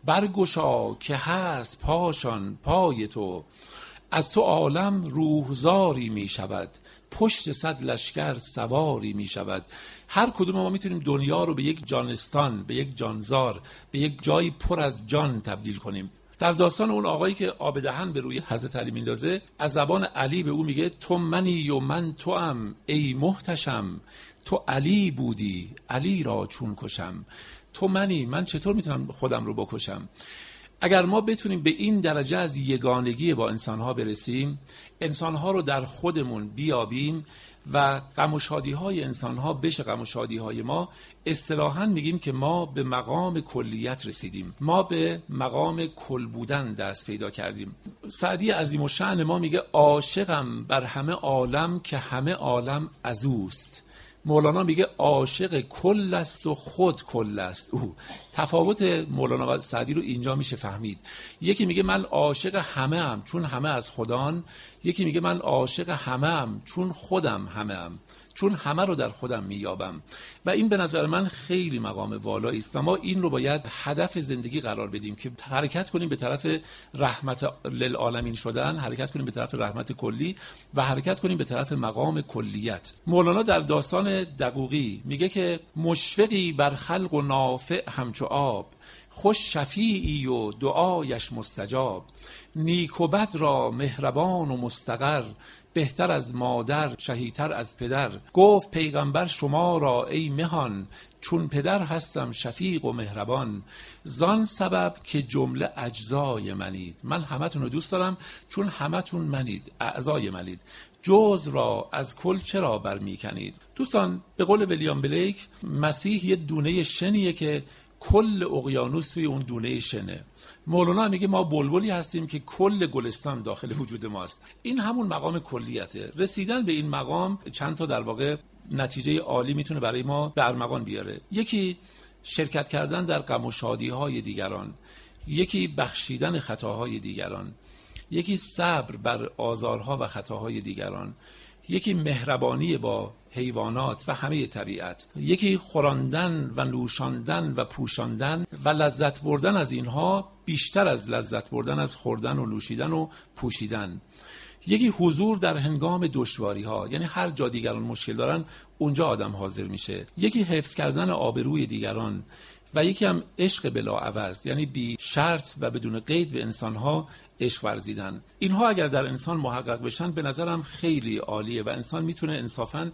برگشا که هست پاشان پای تو. از تو عالم روحزاری می شود، پشت صد لشکر سواری می شود. هر کدوم ما میتونیم دنیا رو به یک جانستان، به یک جانزار، به یک جایی پر از جان تبدیل کنیم. در داستان اون آقایی که آب دهن به روی حضرت علی میندازه، از زبان علی به او میگه تو منی و من توام ای محتشم. تو علی بودی علی را چون کشم. تو منی، من چطور میتونم خودم رو بکشم؟ اگر ما بتونیم به این درجه از یگانگی با انسانها برسیم، انسانها رو در خودمون بیابیم و غم و شادی‌های انسان‌ها بشه غم و شادی‌های ما، اصطلاحاً میگیم که ما به مقام کلیت رسیدیم، ما به مقام کل بودن دست پیدا کردیم. سعدی عظیم الشأن ما میگه عاشقم بر همه عالم که همه عالم از اوست. مولانا میگه عاشق کل است و خود کل است او. تفاوت مولانا و سعدی رو اینجا میشه فهمید. یکی میگه من عاشق همه ام چون همه از خدان، یکی میگه من عاشق همه ام چون خودم همه ام، چون همه رو در خودم میابم. و این به نظر من خیلی مقام والایی است و ما این رو باید هدف زندگی قرار بدیم که حرکت کنیم به طرف رحمت للعالمین شدن، حرکت کنیم به طرف رحمت کلی و حرکت کنیم به طرف مقام کلیت. مولانا در داستان دقوقی میگه که مشفقی بر خلق و نافع همچو آب، خوش شفیعی و دعایش مستجاب. نیک و بد را مهربان و مستقر، بهتر از مادر شهیتر از پدر. گفت پیغمبر شما را ای مهان، چون پدر هستم شفیق و مهربان. زان سبب که جمله اجزای منید. من همتون رو دوست دارم چون همتون منید، اعضای منید. جزء را از کل چرا برمی کنید؟ دوستان، به قول ویلیام بلیک، مسیح یه دونه شنیه که کل اقیانوس توی اون دونه شنه. مولانا میگه ما بلبلی هستیم که کل گلستان داخل وجود ماست. این همون مقام کلیته. رسیدن به این مقام چند تا در واقع نتیجه عالی میتونه برای ما به ارمغان بیاره. یکی شرکت کردن در غم و شادی‌های دیگران، یکی بخشیدن خطاهای دیگران، یکی صبر بر آزارها و خطاهای دیگران، یکی مهربانی با حیوانات و همه طبیعت، یکی خوراندن و نوشاندن و پوشاندن و لذت بردن از اینها بیشتر از لذت بردن از خوردن و نوشیدن و پوشیدن، یکی حضور در هنگام دشواری ها، یعنی هر جا دیگران مشکل دارن اونجا آدم حاضر میشه، یکی حفظ کردن آبروی دیگران و یکی هم عشق بلا عوض، یعنی بی شرط و بدون قید به انسانها عشق ورزیدن. اینها اگر در انسان محقق بشن به نظرم خیلی عالیه و انسان میتونه انصافاً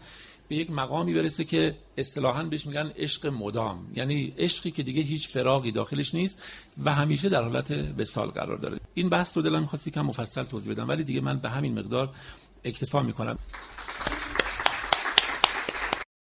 به یک مقامی برسه که اصطلاحاً بهش میگن عشق مدام، یعنی عشقی که دیگه هیچ فراقی داخلش نیست و همیشه در حالت وصال قرار داره. این بحث رو دلم می‌خواست یکم مفصل توضیح بدم، ولی دیگه من به همین مقدار اکتفا می‌کنم.